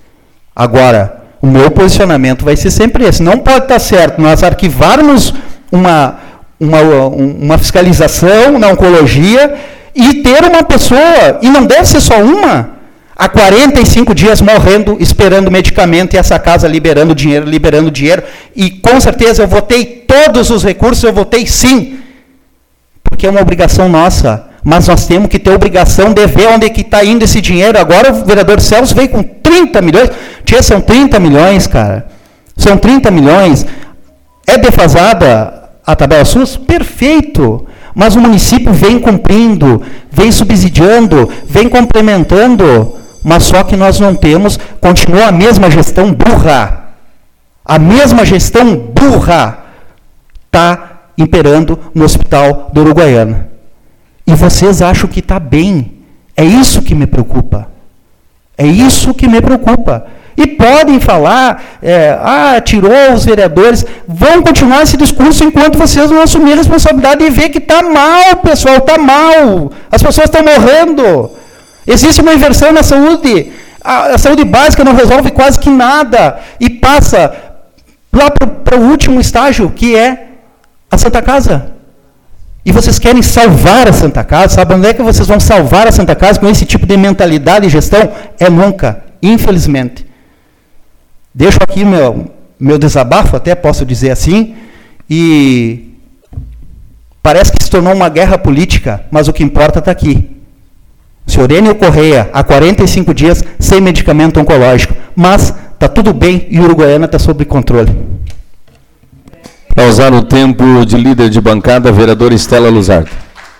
Agora, o meu posicionamento vai ser sempre esse. Não pode estar certo nós arquivarmos uma, uma, uma fiscalização na oncologia e ter uma pessoa, e não deve ser só uma, há quarenta e cinco dias morrendo, esperando medicamento, e essa casa liberando dinheiro, liberando dinheiro, e com certeza eu votei todos os recursos, eu votei sim, porque é uma obrigação nossa. Mas nós temos que ter obrigação de ver onde é que está indo esse dinheiro. Agora o vereador Celso veio com trinta milhões. Tia, são trinta milhões, cara. São trinta milhões. É defasada a tabela SUS? Perfeito. Mas o município vem cumprindo, vem subsidiando, vem complementando. Mas só que nós não temos, continua a mesma gestão burra. A mesma gestão burra está imperando no hospital do Uruguaiana. E vocês acham que está bem. É isso que me preocupa. É isso que me preocupa. E podem falar, é, ah, tirou os vereadores. Vão continuar esse discurso enquanto vocês não assumirem a responsabilidade e ver que está mal, pessoal, está mal. As pessoas estão morrendo. Existe uma inversão na saúde. A, a saúde básica não resolve quase que nada. E passa lá para o último estágio, que é a Santa Casa. E vocês querem salvar a Santa Casa? Sabe onde é que vocês vão salvar a Santa Casa com esse tipo de mentalidade e gestão? É nunca, infelizmente. Deixo aqui meu, meu desabafo, até posso dizer assim, e parece que se tornou uma guerra política, mas o que importa está aqui. O senhor Enio Correia, há quarenta e cinco dias, sem medicamento oncológico, mas está tudo bem e o Uruguaiana está sob controle. Para usar o tempo de líder de bancada, vereadora Estela Luzardo.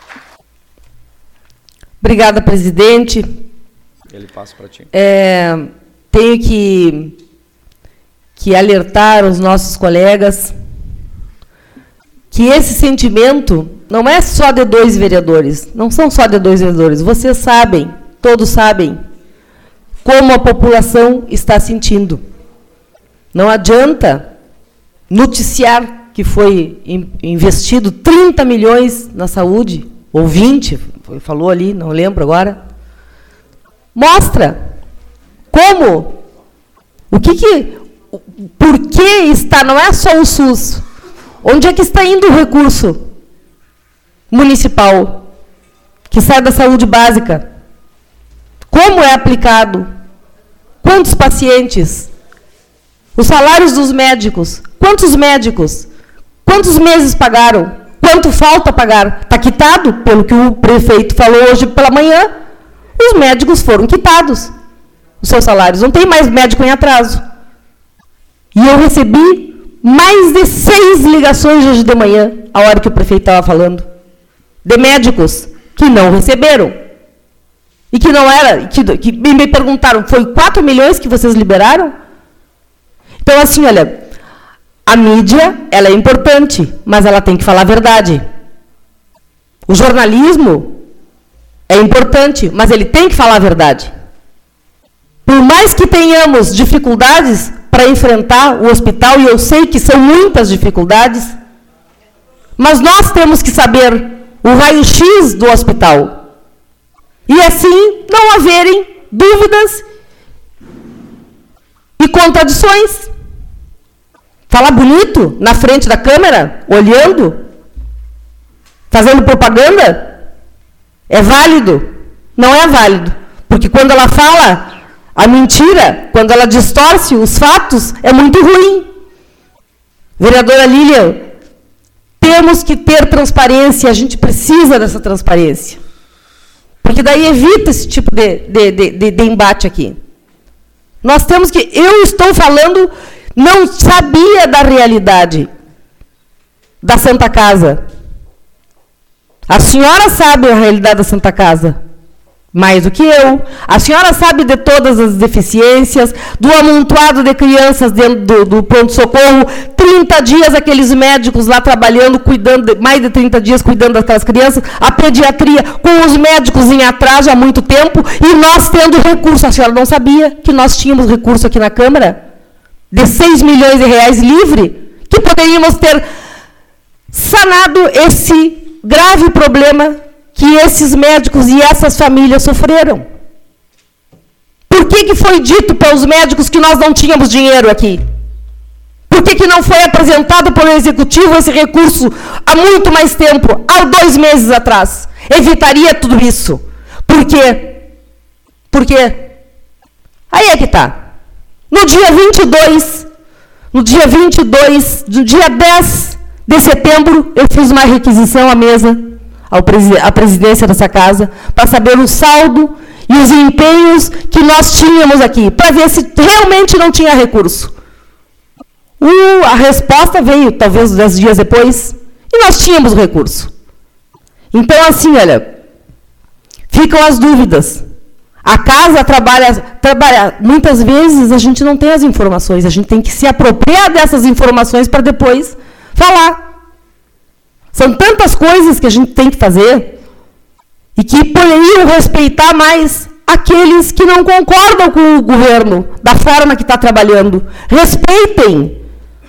Obrigada, presidente. Ele passa para ti. É, tenho que, que alertar os nossos colegas que esse sentimento não é só de dois vereadores, não são só de dois vereadores. Vocês sabem, todos sabem, como a população está sentindo. Não adianta noticiar que foi investido trinta milhões na saúde, ou vinte, falou ali, não lembro agora. Mostra como, o que, que por que está, não é só o SUS. Onde é que está indo o recurso municipal que sai da saúde básica? Como é aplicado? Quantos pacientes? Os salários dos médicos. Quantos médicos? Quantos meses pagaram? Quanto falta pagar? Está quitado, pelo que o prefeito falou hoje pela manhã. Os médicos foram quitados, os seus salários. Não tem mais médico em atraso. E eu recebi mais de seis ligações hoje de manhã, a hora que o prefeito estava falando, de médicos que não receberam. E que não era, que, que me perguntaram, foi quatro milhões que vocês liberaram? Então, assim, olha, a mídia, ela é importante, mas ela tem que falar a verdade. O jornalismo é importante, mas ele tem que falar a verdade. Por mais que tenhamos dificuldades para enfrentar o hospital, e eu sei que são muitas dificuldades, mas nós temos que saber o raio-x do hospital. E assim não haverem dúvidas e contradições. Falar bonito na frente da câmera, olhando, fazendo propaganda, é válido? Não é válido. Porque quando ela fala a mentira, quando ela distorce os fatos, é muito ruim. Vereadora Lilian, temos que ter transparência, a gente precisa dessa transparência. Porque daí evita esse tipo de, de, de, de, de embate aqui. Nós temos que... Eu estou falando, não sabia da realidade da Santa Casa. A senhora sabe a realidade da Santa Casa, mais do que eu. A senhora sabe de todas as deficiências, do amontoado de crianças dentro do, do pronto-socorro, trinta dias aqueles médicos lá trabalhando, cuidando, de, mais de trinta dias cuidando daquelas crianças, a pediatria com os médicos em atraso há muito tempo, e nós tendo recurso. A senhora não sabia que nós tínhamos recurso aqui na Câmara? De seis milhões de reais livre, que poderíamos ter sanado esse grave problema que esses médicos e essas famílias sofreram. Por que que foi dito pelos médicos que nós não tínhamos dinheiro aqui? Por que que não foi apresentado pelo Executivo esse recurso há muito mais tempo, há dois meses atrás? Evitaria tudo isso. Por quê? Por quê? Aí é que está. No dia vinte e dois, no dia vinte e dois, no dia dez de setembro, eu fiz uma requisição à mesa, ao presi à presidência dessa casa, para saber o saldo e os empenhos que nós tínhamos aqui, para ver se realmente não tinha recurso. Uh, a resposta veio, talvez, dez dias depois, e nós tínhamos recurso. Então, assim, olha, ficam as dúvidas. A casa trabalha, trabalha, muitas vezes a gente não tem as informações, a gente tem que se apropriar dessas informações para depois falar. São tantas coisas que a gente tem que fazer e que poderiam respeitar mais aqueles que não concordam com o governo, da forma que está trabalhando. Respeitem.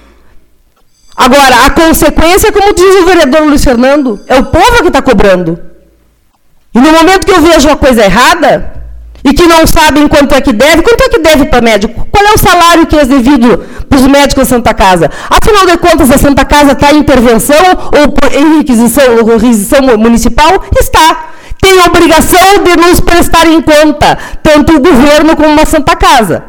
Agora, a consequência, como diz o vereador Luiz Fernando, é o povo que está cobrando. E no momento que eu vejo uma coisa errada, e que não sabem quanto é que deve, quanto é que deve para médico? Qual é o salário que é devido para os médicos da Santa Casa? Afinal de contas, a Santa Casa está em intervenção ou por, em requisição, requisição municipal? Está. Tem a obrigação de nos prestar em conta, tanto o governo como a Santa Casa.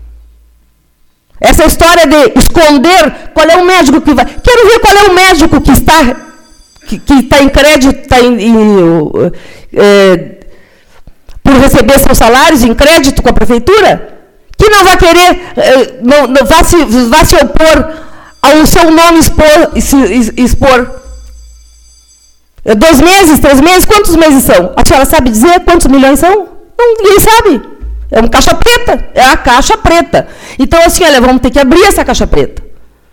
Essa história de esconder qual é o médico que vai... Quero ver qual é o médico que está, que, que está em crédito, está em... em é, por receber seus salários em crédito com a prefeitura, que não vai querer, não, não vai, se, vai se opor ao seu nome expor, se, expor. Dois meses, três meses, quantos meses são? A senhora sabe dizer quantos milhões são? Não, ninguém sabe. É uma caixa preta, é a caixa preta. Então, assim, olha, vamos ter que abrir essa caixa preta.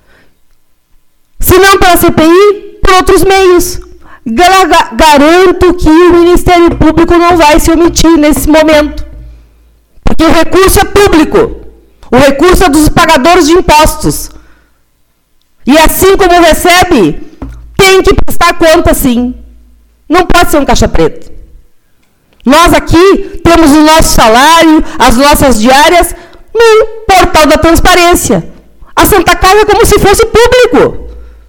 Se não pela C P I, por outros meios. Garanto que o Ministério Público não vai se omitir nesse momento. Porque o recurso é público. O recurso é dos pagadores de impostos. E assim como recebe, tem que prestar conta, sim. Não pode ser um caixa preta. Nós aqui temos o nosso salário, as nossas diárias, no portal da transparência. a Santa Casa como se fosse público.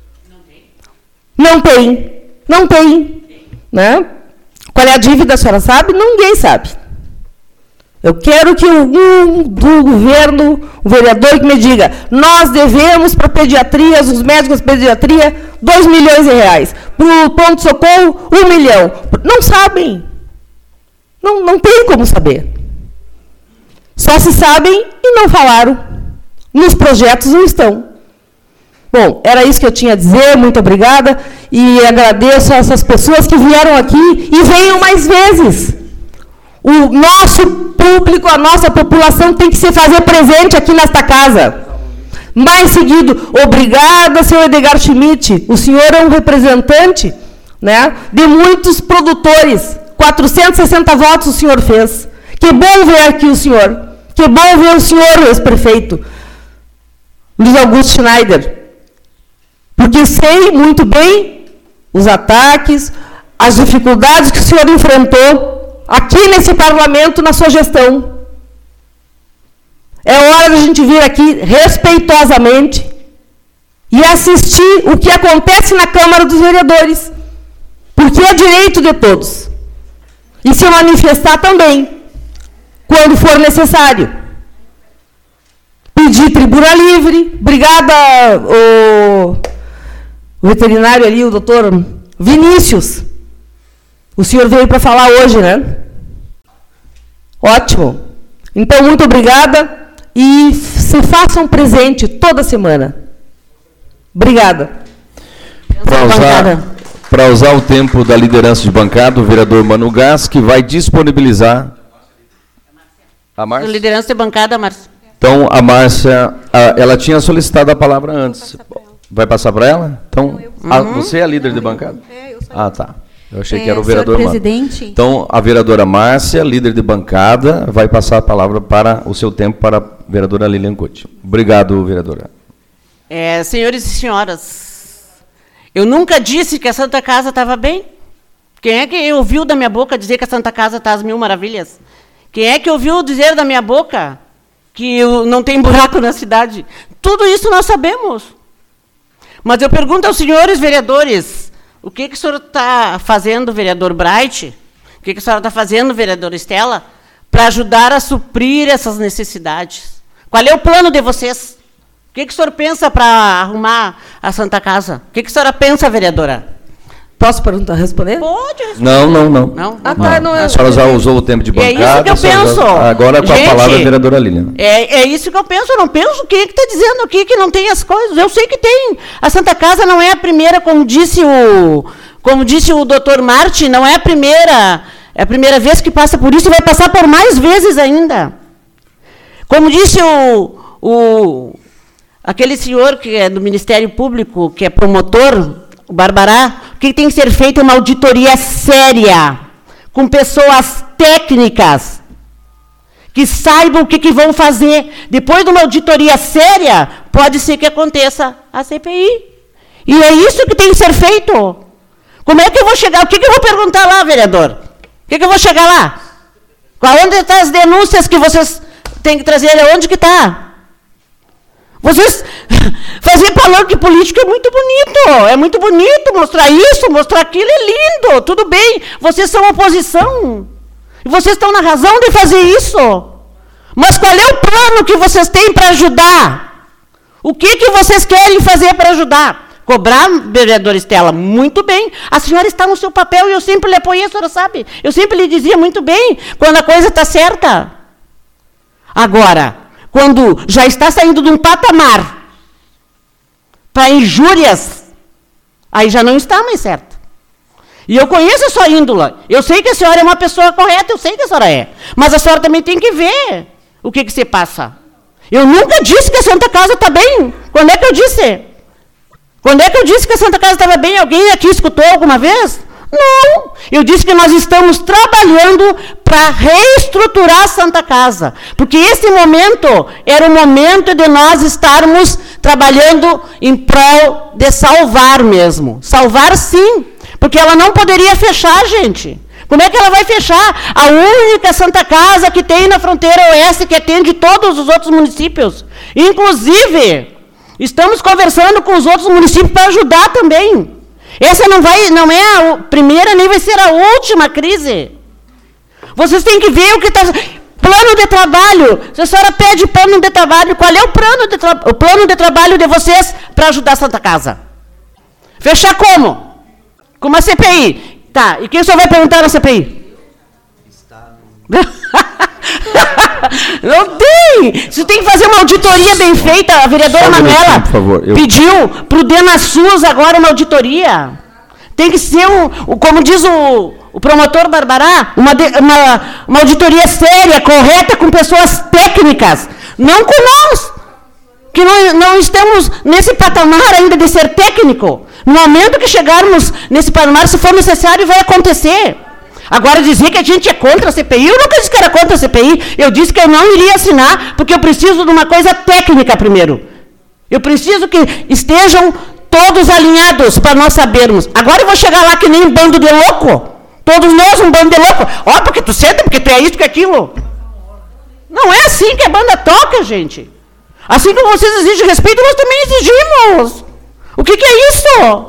Não tem. Não tem. Né? Qual é a dívida, a senhora sabe? Ninguém sabe. Eu quero que um do governo, o vereador que me diga, nós devemos para pediatria, os médicos de pediatria, dois milhões de reais. Para o pronto-socorro, um milhão. Não sabem. Não, não tem como saber. Só se sabem e não falaram. Nos projetos não estão. Bom, era isso que eu tinha a dizer. Muito obrigada. E agradeço a essas pessoas que vieram aqui e venham mais vezes. O nosso público, a nossa população tem que se fazer presente aqui nesta casa. Mais seguido, obrigada, senhor Edgar Schmidt. O senhor é um representante, né, de muitos produtores. quatrocentos e sessenta votos o senhor fez. Que bom ver aqui o senhor. Que bom ver o senhor, ex-prefeito Luiz Augusto Schneider. Porque sei muito bem os ataques, as dificuldades que o senhor enfrentou aqui nesse parlamento, na sua gestão. É hora de a gente vir aqui respeitosamente e assistir o que acontece na Câmara dos Vereadores, porque é direito de todos. E se manifestar também, quando for necessário. Pedir tribuna livre. Obrigada, o, o veterinário ali, o doutor Vinícius. O senhor veio para falar hoje, né? Ótimo. Então, muito obrigada e se façam presente toda semana. Obrigada. Para usar, para usar o tempo da liderança de bancada, o vereador Manu Gás, que vai disponibilizar... A Márcia? Liderança de bancada, Márcia. Então, a Márcia, a, ela tinha solicitado a palavra antes. Vai passar para ela? Então, Não, a, uhum. você é a líder de bancada? É, eu sou. Ah, tá. Eu achei é, que era o vereador Manu. Presidente. Então, a vereadora Márcia, líder de bancada, vai passar a palavra para o seu tempo para a vereadora Lilian Cucci. Obrigado, vereadora. É, senhores e senhoras, eu nunca disse que a Santa Casa estava bem. Quem é que ouviu da minha boca dizer que a Santa Casa está às mil maravilhas? Quem é que ouviu dizer da minha boca que não tem buraco na cidade? Tudo isso nós sabemos. Mas eu pergunto aos senhores vereadores, o que, que o senhor está fazendo, vereador Bright? O que, que a senhora está fazendo, vereadora Estela, para ajudar a suprir essas necessidades? Qual é o plano de vocês? O que, que o senhor pensa para arrumar a Santa Casa? O que, que a senhora pensa, vereadora? Posso perguntar, responder? Pode responder. Não, não, não. Não? Ah, tá, não, a senhora já usou o tempo de bancada. É isso que eu penso. Já, agora com Gente, a palavra a vereadora Lilian. É, é isso que eu penso. Eu não penso quem é que está dizendo aqui que não tem as coisas. Eu sei que tem. A Santa Casa não é a primeira, como disse o, como disse o doutor Martin, não é a primeira, é a primeira vez que passa por isso e vai passar por mais vezes ainda. Como disse o, o aquele senhor que é do Ministério Público, que é promotor, o Barbará, o que tem que ser feito é uma auditoria séria, com pessoas técnicas, que saibam o que, que vão fazer. Depois de uma auditoria séria, pode ser que aconteça a C P I. E é isso que tem que ser feito. Como é que eu vou chegar? O que, que eu vou perguntar lá, vereador? O que, que eu vou chegar lá? Onde estão as denúncias que vocês têm que trazer? Onde que está? Vocês fazer palanque político é muito bonito, é muito bonito mostrar isso, mostrar aquilo, é lindo, tudo bem, vocês são oposição, e vocês estão na razão de fazer isso, mas qual é o plano que vocês têm para ajudar? O que, que vocês querem fazer para ajudar? Cobrar, vereadora Estela, muito bem, a senhora está no seu papel e eu sempre lhe apoiei, a senhora sabe, eu sempre lhe dizia muito bem, quando a coisa está certa. Agora, quando já está saindo de um patamar para injúrias, aí já não está mais certo. E eu conheço a sua índole. Eu sei que a senhora é uma pessoa correta, eu sei que a senhora é. Mas a senhora também tem que ver o que, que se passa. Eu nunca disse que a Santa Casa está bem. Quando é que eu disse? Quando é que eu disse que a Santa Casa estava bem? Alguém aqui escutou alguma vez? Não, eu disse que nós estamos trabalhando para reestruturar a Santa Casa, porque esse momento era o momento de nós estarmos trabalhando em prol de salvar mesmo. Salvar sim, porque ela não poderia fechar, gente. Como é que ela vai fechar? A única Santa Casa que tem na fronteira oeste, que atende todos os outros municípios. Inclusive, Estamos conversando com os outros municípios para ajudar também. Essa não, vai, não é a primeira, nem vai ser a última crise. Vocês têm que ver o que está... Plano de trabalho. Se a senhora pede plano de trabalho, qual é o plano de, tra... o plano de trabalho de vocês para ajudar a Santa Casa? Fechar como? Com uma C P I. Tá, e quem só vai perguntar na C P I? Está... Não tem! Você tem que fazer uma auditoria bem feita. A vereadora só Manuela por favor, eu... pediu para o DENASUS agora uma auditoria. Tem que ser, um, como diz o, o promotor Barbará, uma, de, uma, uma auditoria séria, correta, com pessoas técnicas. Não com nós, que não, não estamos nesse patamar ainda de ser técnico. No momento que chegarmos nesse patamar, se for necessário, vai acontecer. Agora, dizer que a gente é contra a C P I, eu nunca disse que era contra a C P I, eu disse que eu não iria assinar, porque eu preciso de uma coisa técnica primeiro. Eu preciso que estejam todos alinhados para nós sabermos. Agora eu vou chegar lá que nem um bando de louco. Todos nós um bando de louco. Ó, oh, porque tu senta, porque tu é isso, que é aquilo. Não é assim que a banda toca, gente. Assim como vocês exigem respeito, nós também exigimos. O que, que é isso?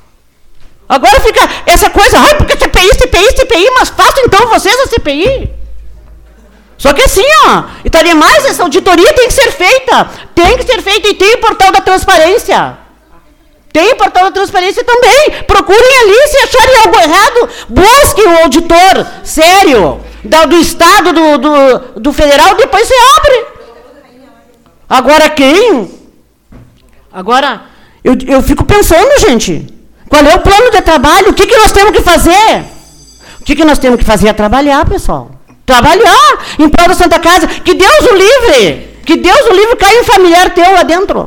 Agora fica essa coisa, ai, porque C P I, C P I, C P I, mas façam então vocês a C P I. Só que assim, ó, e estaria mais, essa auditoria tem que ser feita. Tem que ser feita e tem o portal da transparência. Tem o portal da transparência também. Procurem ali, se acharem algo errado, busquem um auditor sério da, do Estado, do, do, do Federal, depois você abre. Agora quem? Agora, eu, eu fico pensando, gente, qual é o plano de trabalho? O que, que nós temos que fazer? O que, que nós temos que fazer é trabalhar, pessoal. Trabalhar em prol da Santa Casa. Que Deus o livre. Que Deus o livre caia um familiar teu lá dentro.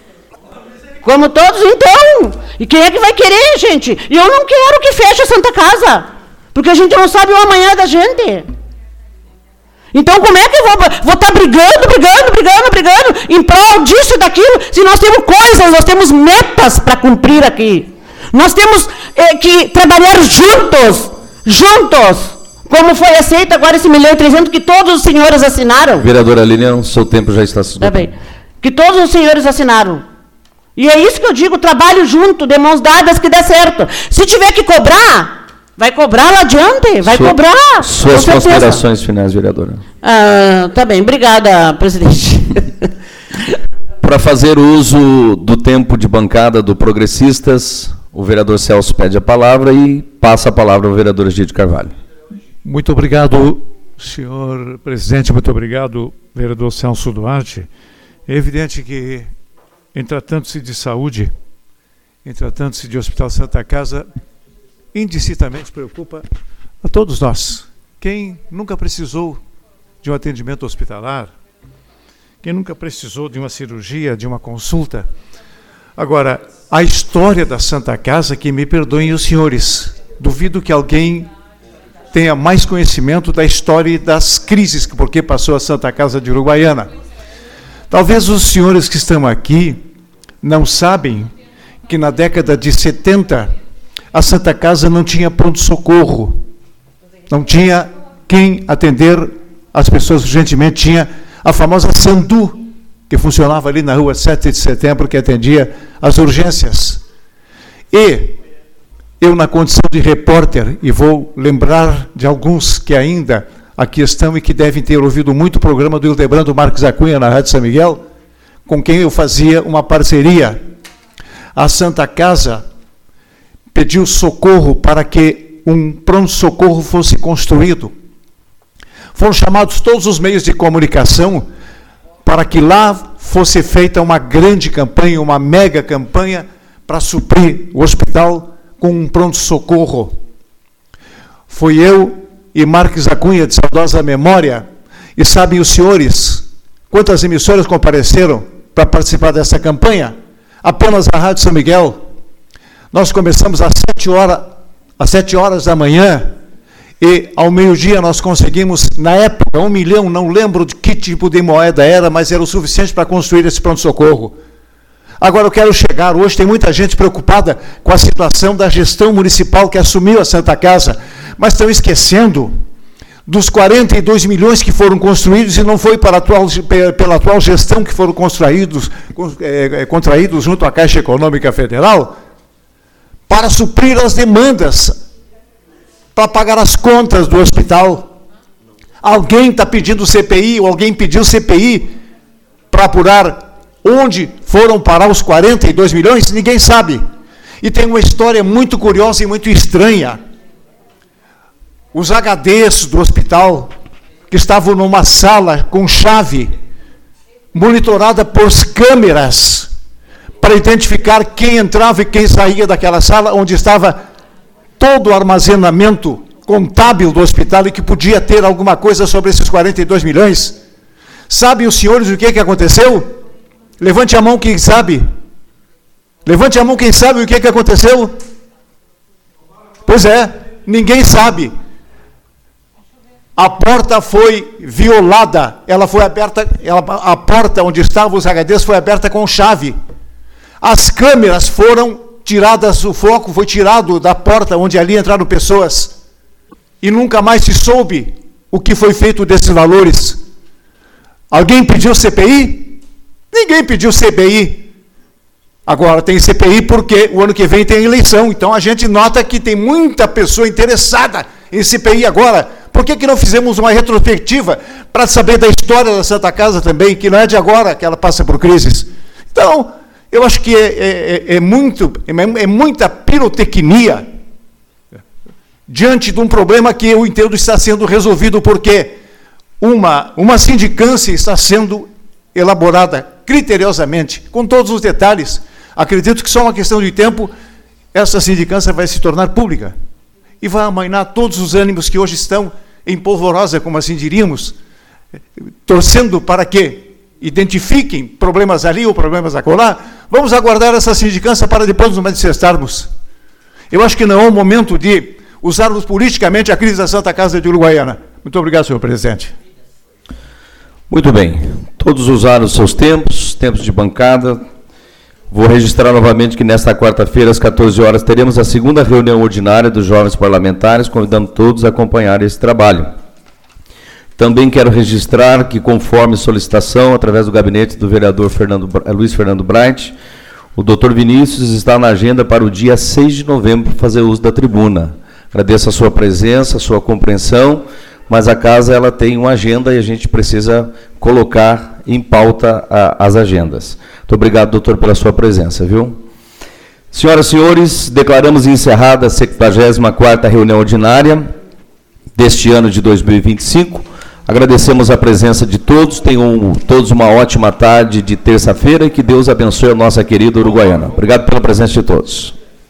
Como todos, então. E quem é que vai querer, gente? E eu não quero que feche a Santa Casa. Porque a gente não sabe o amanhã da gente. Então, como é que eu vou estar brigando, brigando, brigando, brigando em prol disso e daquilo, se nós temos coisas, nós temos metas para cumprir aqui. Nós temos é, que trabalhar juntos, juntos, como foi aceito agora esse milhão e trezentos que todos os senhores assinaram. Vereadora Lilian, seu tempo já está se esgotando. Tá bem. Que todos os senhores assinaram. E é isso que eu digo, trabalho junto, de mãos dadas, que dá certo. Se tiver que cobrar, vai cobrar lá adiante, vai Sua, cobrar. Suas considerações finais, vereadora. Ah, tá bem, obrigada, presidente. Para fazer uso do tempo de bancada do Progressistas, o vereador Celso pede a palavra e passa a palavra ao vereador Egídio Carvalho. Muito obrigado, senhor presidente, muito obrigado, vereador Celso Duarte. É evidente que, em tratando-se de saúde, em tratando-se de Hospital Santa Casa, indistintamente preocupa a todos nós. Quem nunca precisou de um atendimento hospitalar, quem nunca precisou de uma cirurgia, de uma consulta. Agora, a história da Santa Casa, que me perdoem os senhores, duvido que alguém tenha mais conhecimento da história e das crises por que passou a Santa Casa de Uruguaiana. Talvez os senhores que estão aqui não sabem que na década de setenta a Santa Casa não tinha pronto-socorro, não tinha quem atender as pessoas urgentemente, tinha a famosa Sandu, que funcionava ali na rua sete de setembro, que atendia as urgências. E eu, na condição de repórter, e vou lembrar de alguns que ainda aqui estão e que devem ter ouvido muito o programa do Hildebrando Marques da Cunha na Rádio São Miguel, com quem eu fazia uma parceria. A Santa Casa pediu socorro para que um pronto-socorro fosse construído. Foram chamados todos os meios de comunicação para que lá fosse feita uma grande campanha, uma mega campanha, para suprir o hospital com um pronto-socorro. Fui eu e Marques da Cunha, de saudosa memória, e sabem os senhores quantas emissoras compareceram para participar dessa campanha? Apenas a Rádio São Miguel. Nós começamos às sete horas, às sete horas da manhã, e ao meio-dia nós conseguimos, na época, um milhão, não lembro de que tipo de moeda era, mas era o suficiente para construir esse pronto-socorro. Agora eu quero chegar, hoje tem muita gente preocupada com a situação da gestão municipal que assumiu a Santa Casa, mas estão esquecendo dos quarenta e dois milhões que foram construídos, e não foi para a atual, pela atual gestão que foram construídos, é, contraídos junto à Caixa Econômica Federal, para suprir as demandas, para pagar as contas do hospital. Alguém está pedindo C P I, ou alguém pediu C P I para apurar onde foram parar os quarenta e dois milhões? Ninguém sabe. E tem uma história muito curiosa e muito estranha. Os H Ds do hospital, que estavam numa sala com chave, monitorada por câmeras, para identificar quem entrava e quem saía daquela sala, onde estava todo o armazenamento contábil do hospital e que podia ter alguma coisa sobre esses quarenta e dois milhões. Sabem os senhores o que, que aconteceu? Levante a mão quem sabe. Levante a mão quem sabe o que, que aconteceu. Pois é, ninguém sabe. A porta foi violada, ela foi aberta, ela, a porta onde estavam os H Ds foi aberta com chave. As câmeras foram tiradas, o foco foi tirado da porta onde ali entraram pessoas. E nunca mais se soube o que foi feito desses valores. Alguém pediu C P I? Ninguém pediu C P I. Agora tem C P I porque o ano que vem tem eleição. Então a gente nota que tem muita pessoa interessada em C P I agora. Por que que não fizemos uma retrospectiva para saber da história da Santa Casa também, que não é de agora que ela passa por crises? Então, eu acho que é, é, é, muito, é, é muita pirotecnia diante de um problema que eu entendo está sendo resolvido, porque uma, uma sindicância está sendo elaborada criteriosamente, com todos os detalhes. Acredito que só uma questão de tempo, essa sindicância vai se tornar pública e vai amainar todos os ânimos que hoje estão em polvorosa, como assim diríamos, torcendo para que identifiquem problemas ali ou problemas acolá. Vamos aguardar essa sindicância para depois nos manifestarmos. Eu acho que não é o momento de usarmos politicamente a crise da Santa Casa de Uruguaiana. Muito obrigado, senhor presidente. Muito bem. Todos usaram os seus tempos, tempos de bancada. Vou registrar novamente que nesta quarta-feira, às quatorze horas, teremos a segunda reunião ordinária dos jovens parlamentares, convidando todos a acompanhar esse trabalho. Também quero registrar que, conforme solicitação, através do gabinete do vereador Fernando, Luiz Fernando Bright, o doutor Vinícius está na agenda para o dia seis de novembro para fazer uso da tribuna. Agradeço a sua presença, a sua compreensão, mas a casa ela tem uma agenda e a gente precisa colocar em pauta a, as agendas. Muito obrigado, doutor, pela sua presença, viu? Senhoras e senhores, declaramos encerrada a sexagésima quarta reunião ordinária deste ano de dois mil e vinte e cinco. Agradecemos a presença de todos, tenham todos uma ótima tarde de terça-feira e que Deus abençoe a nossa querida Uruguaiana. Obrigado pela presença de todos.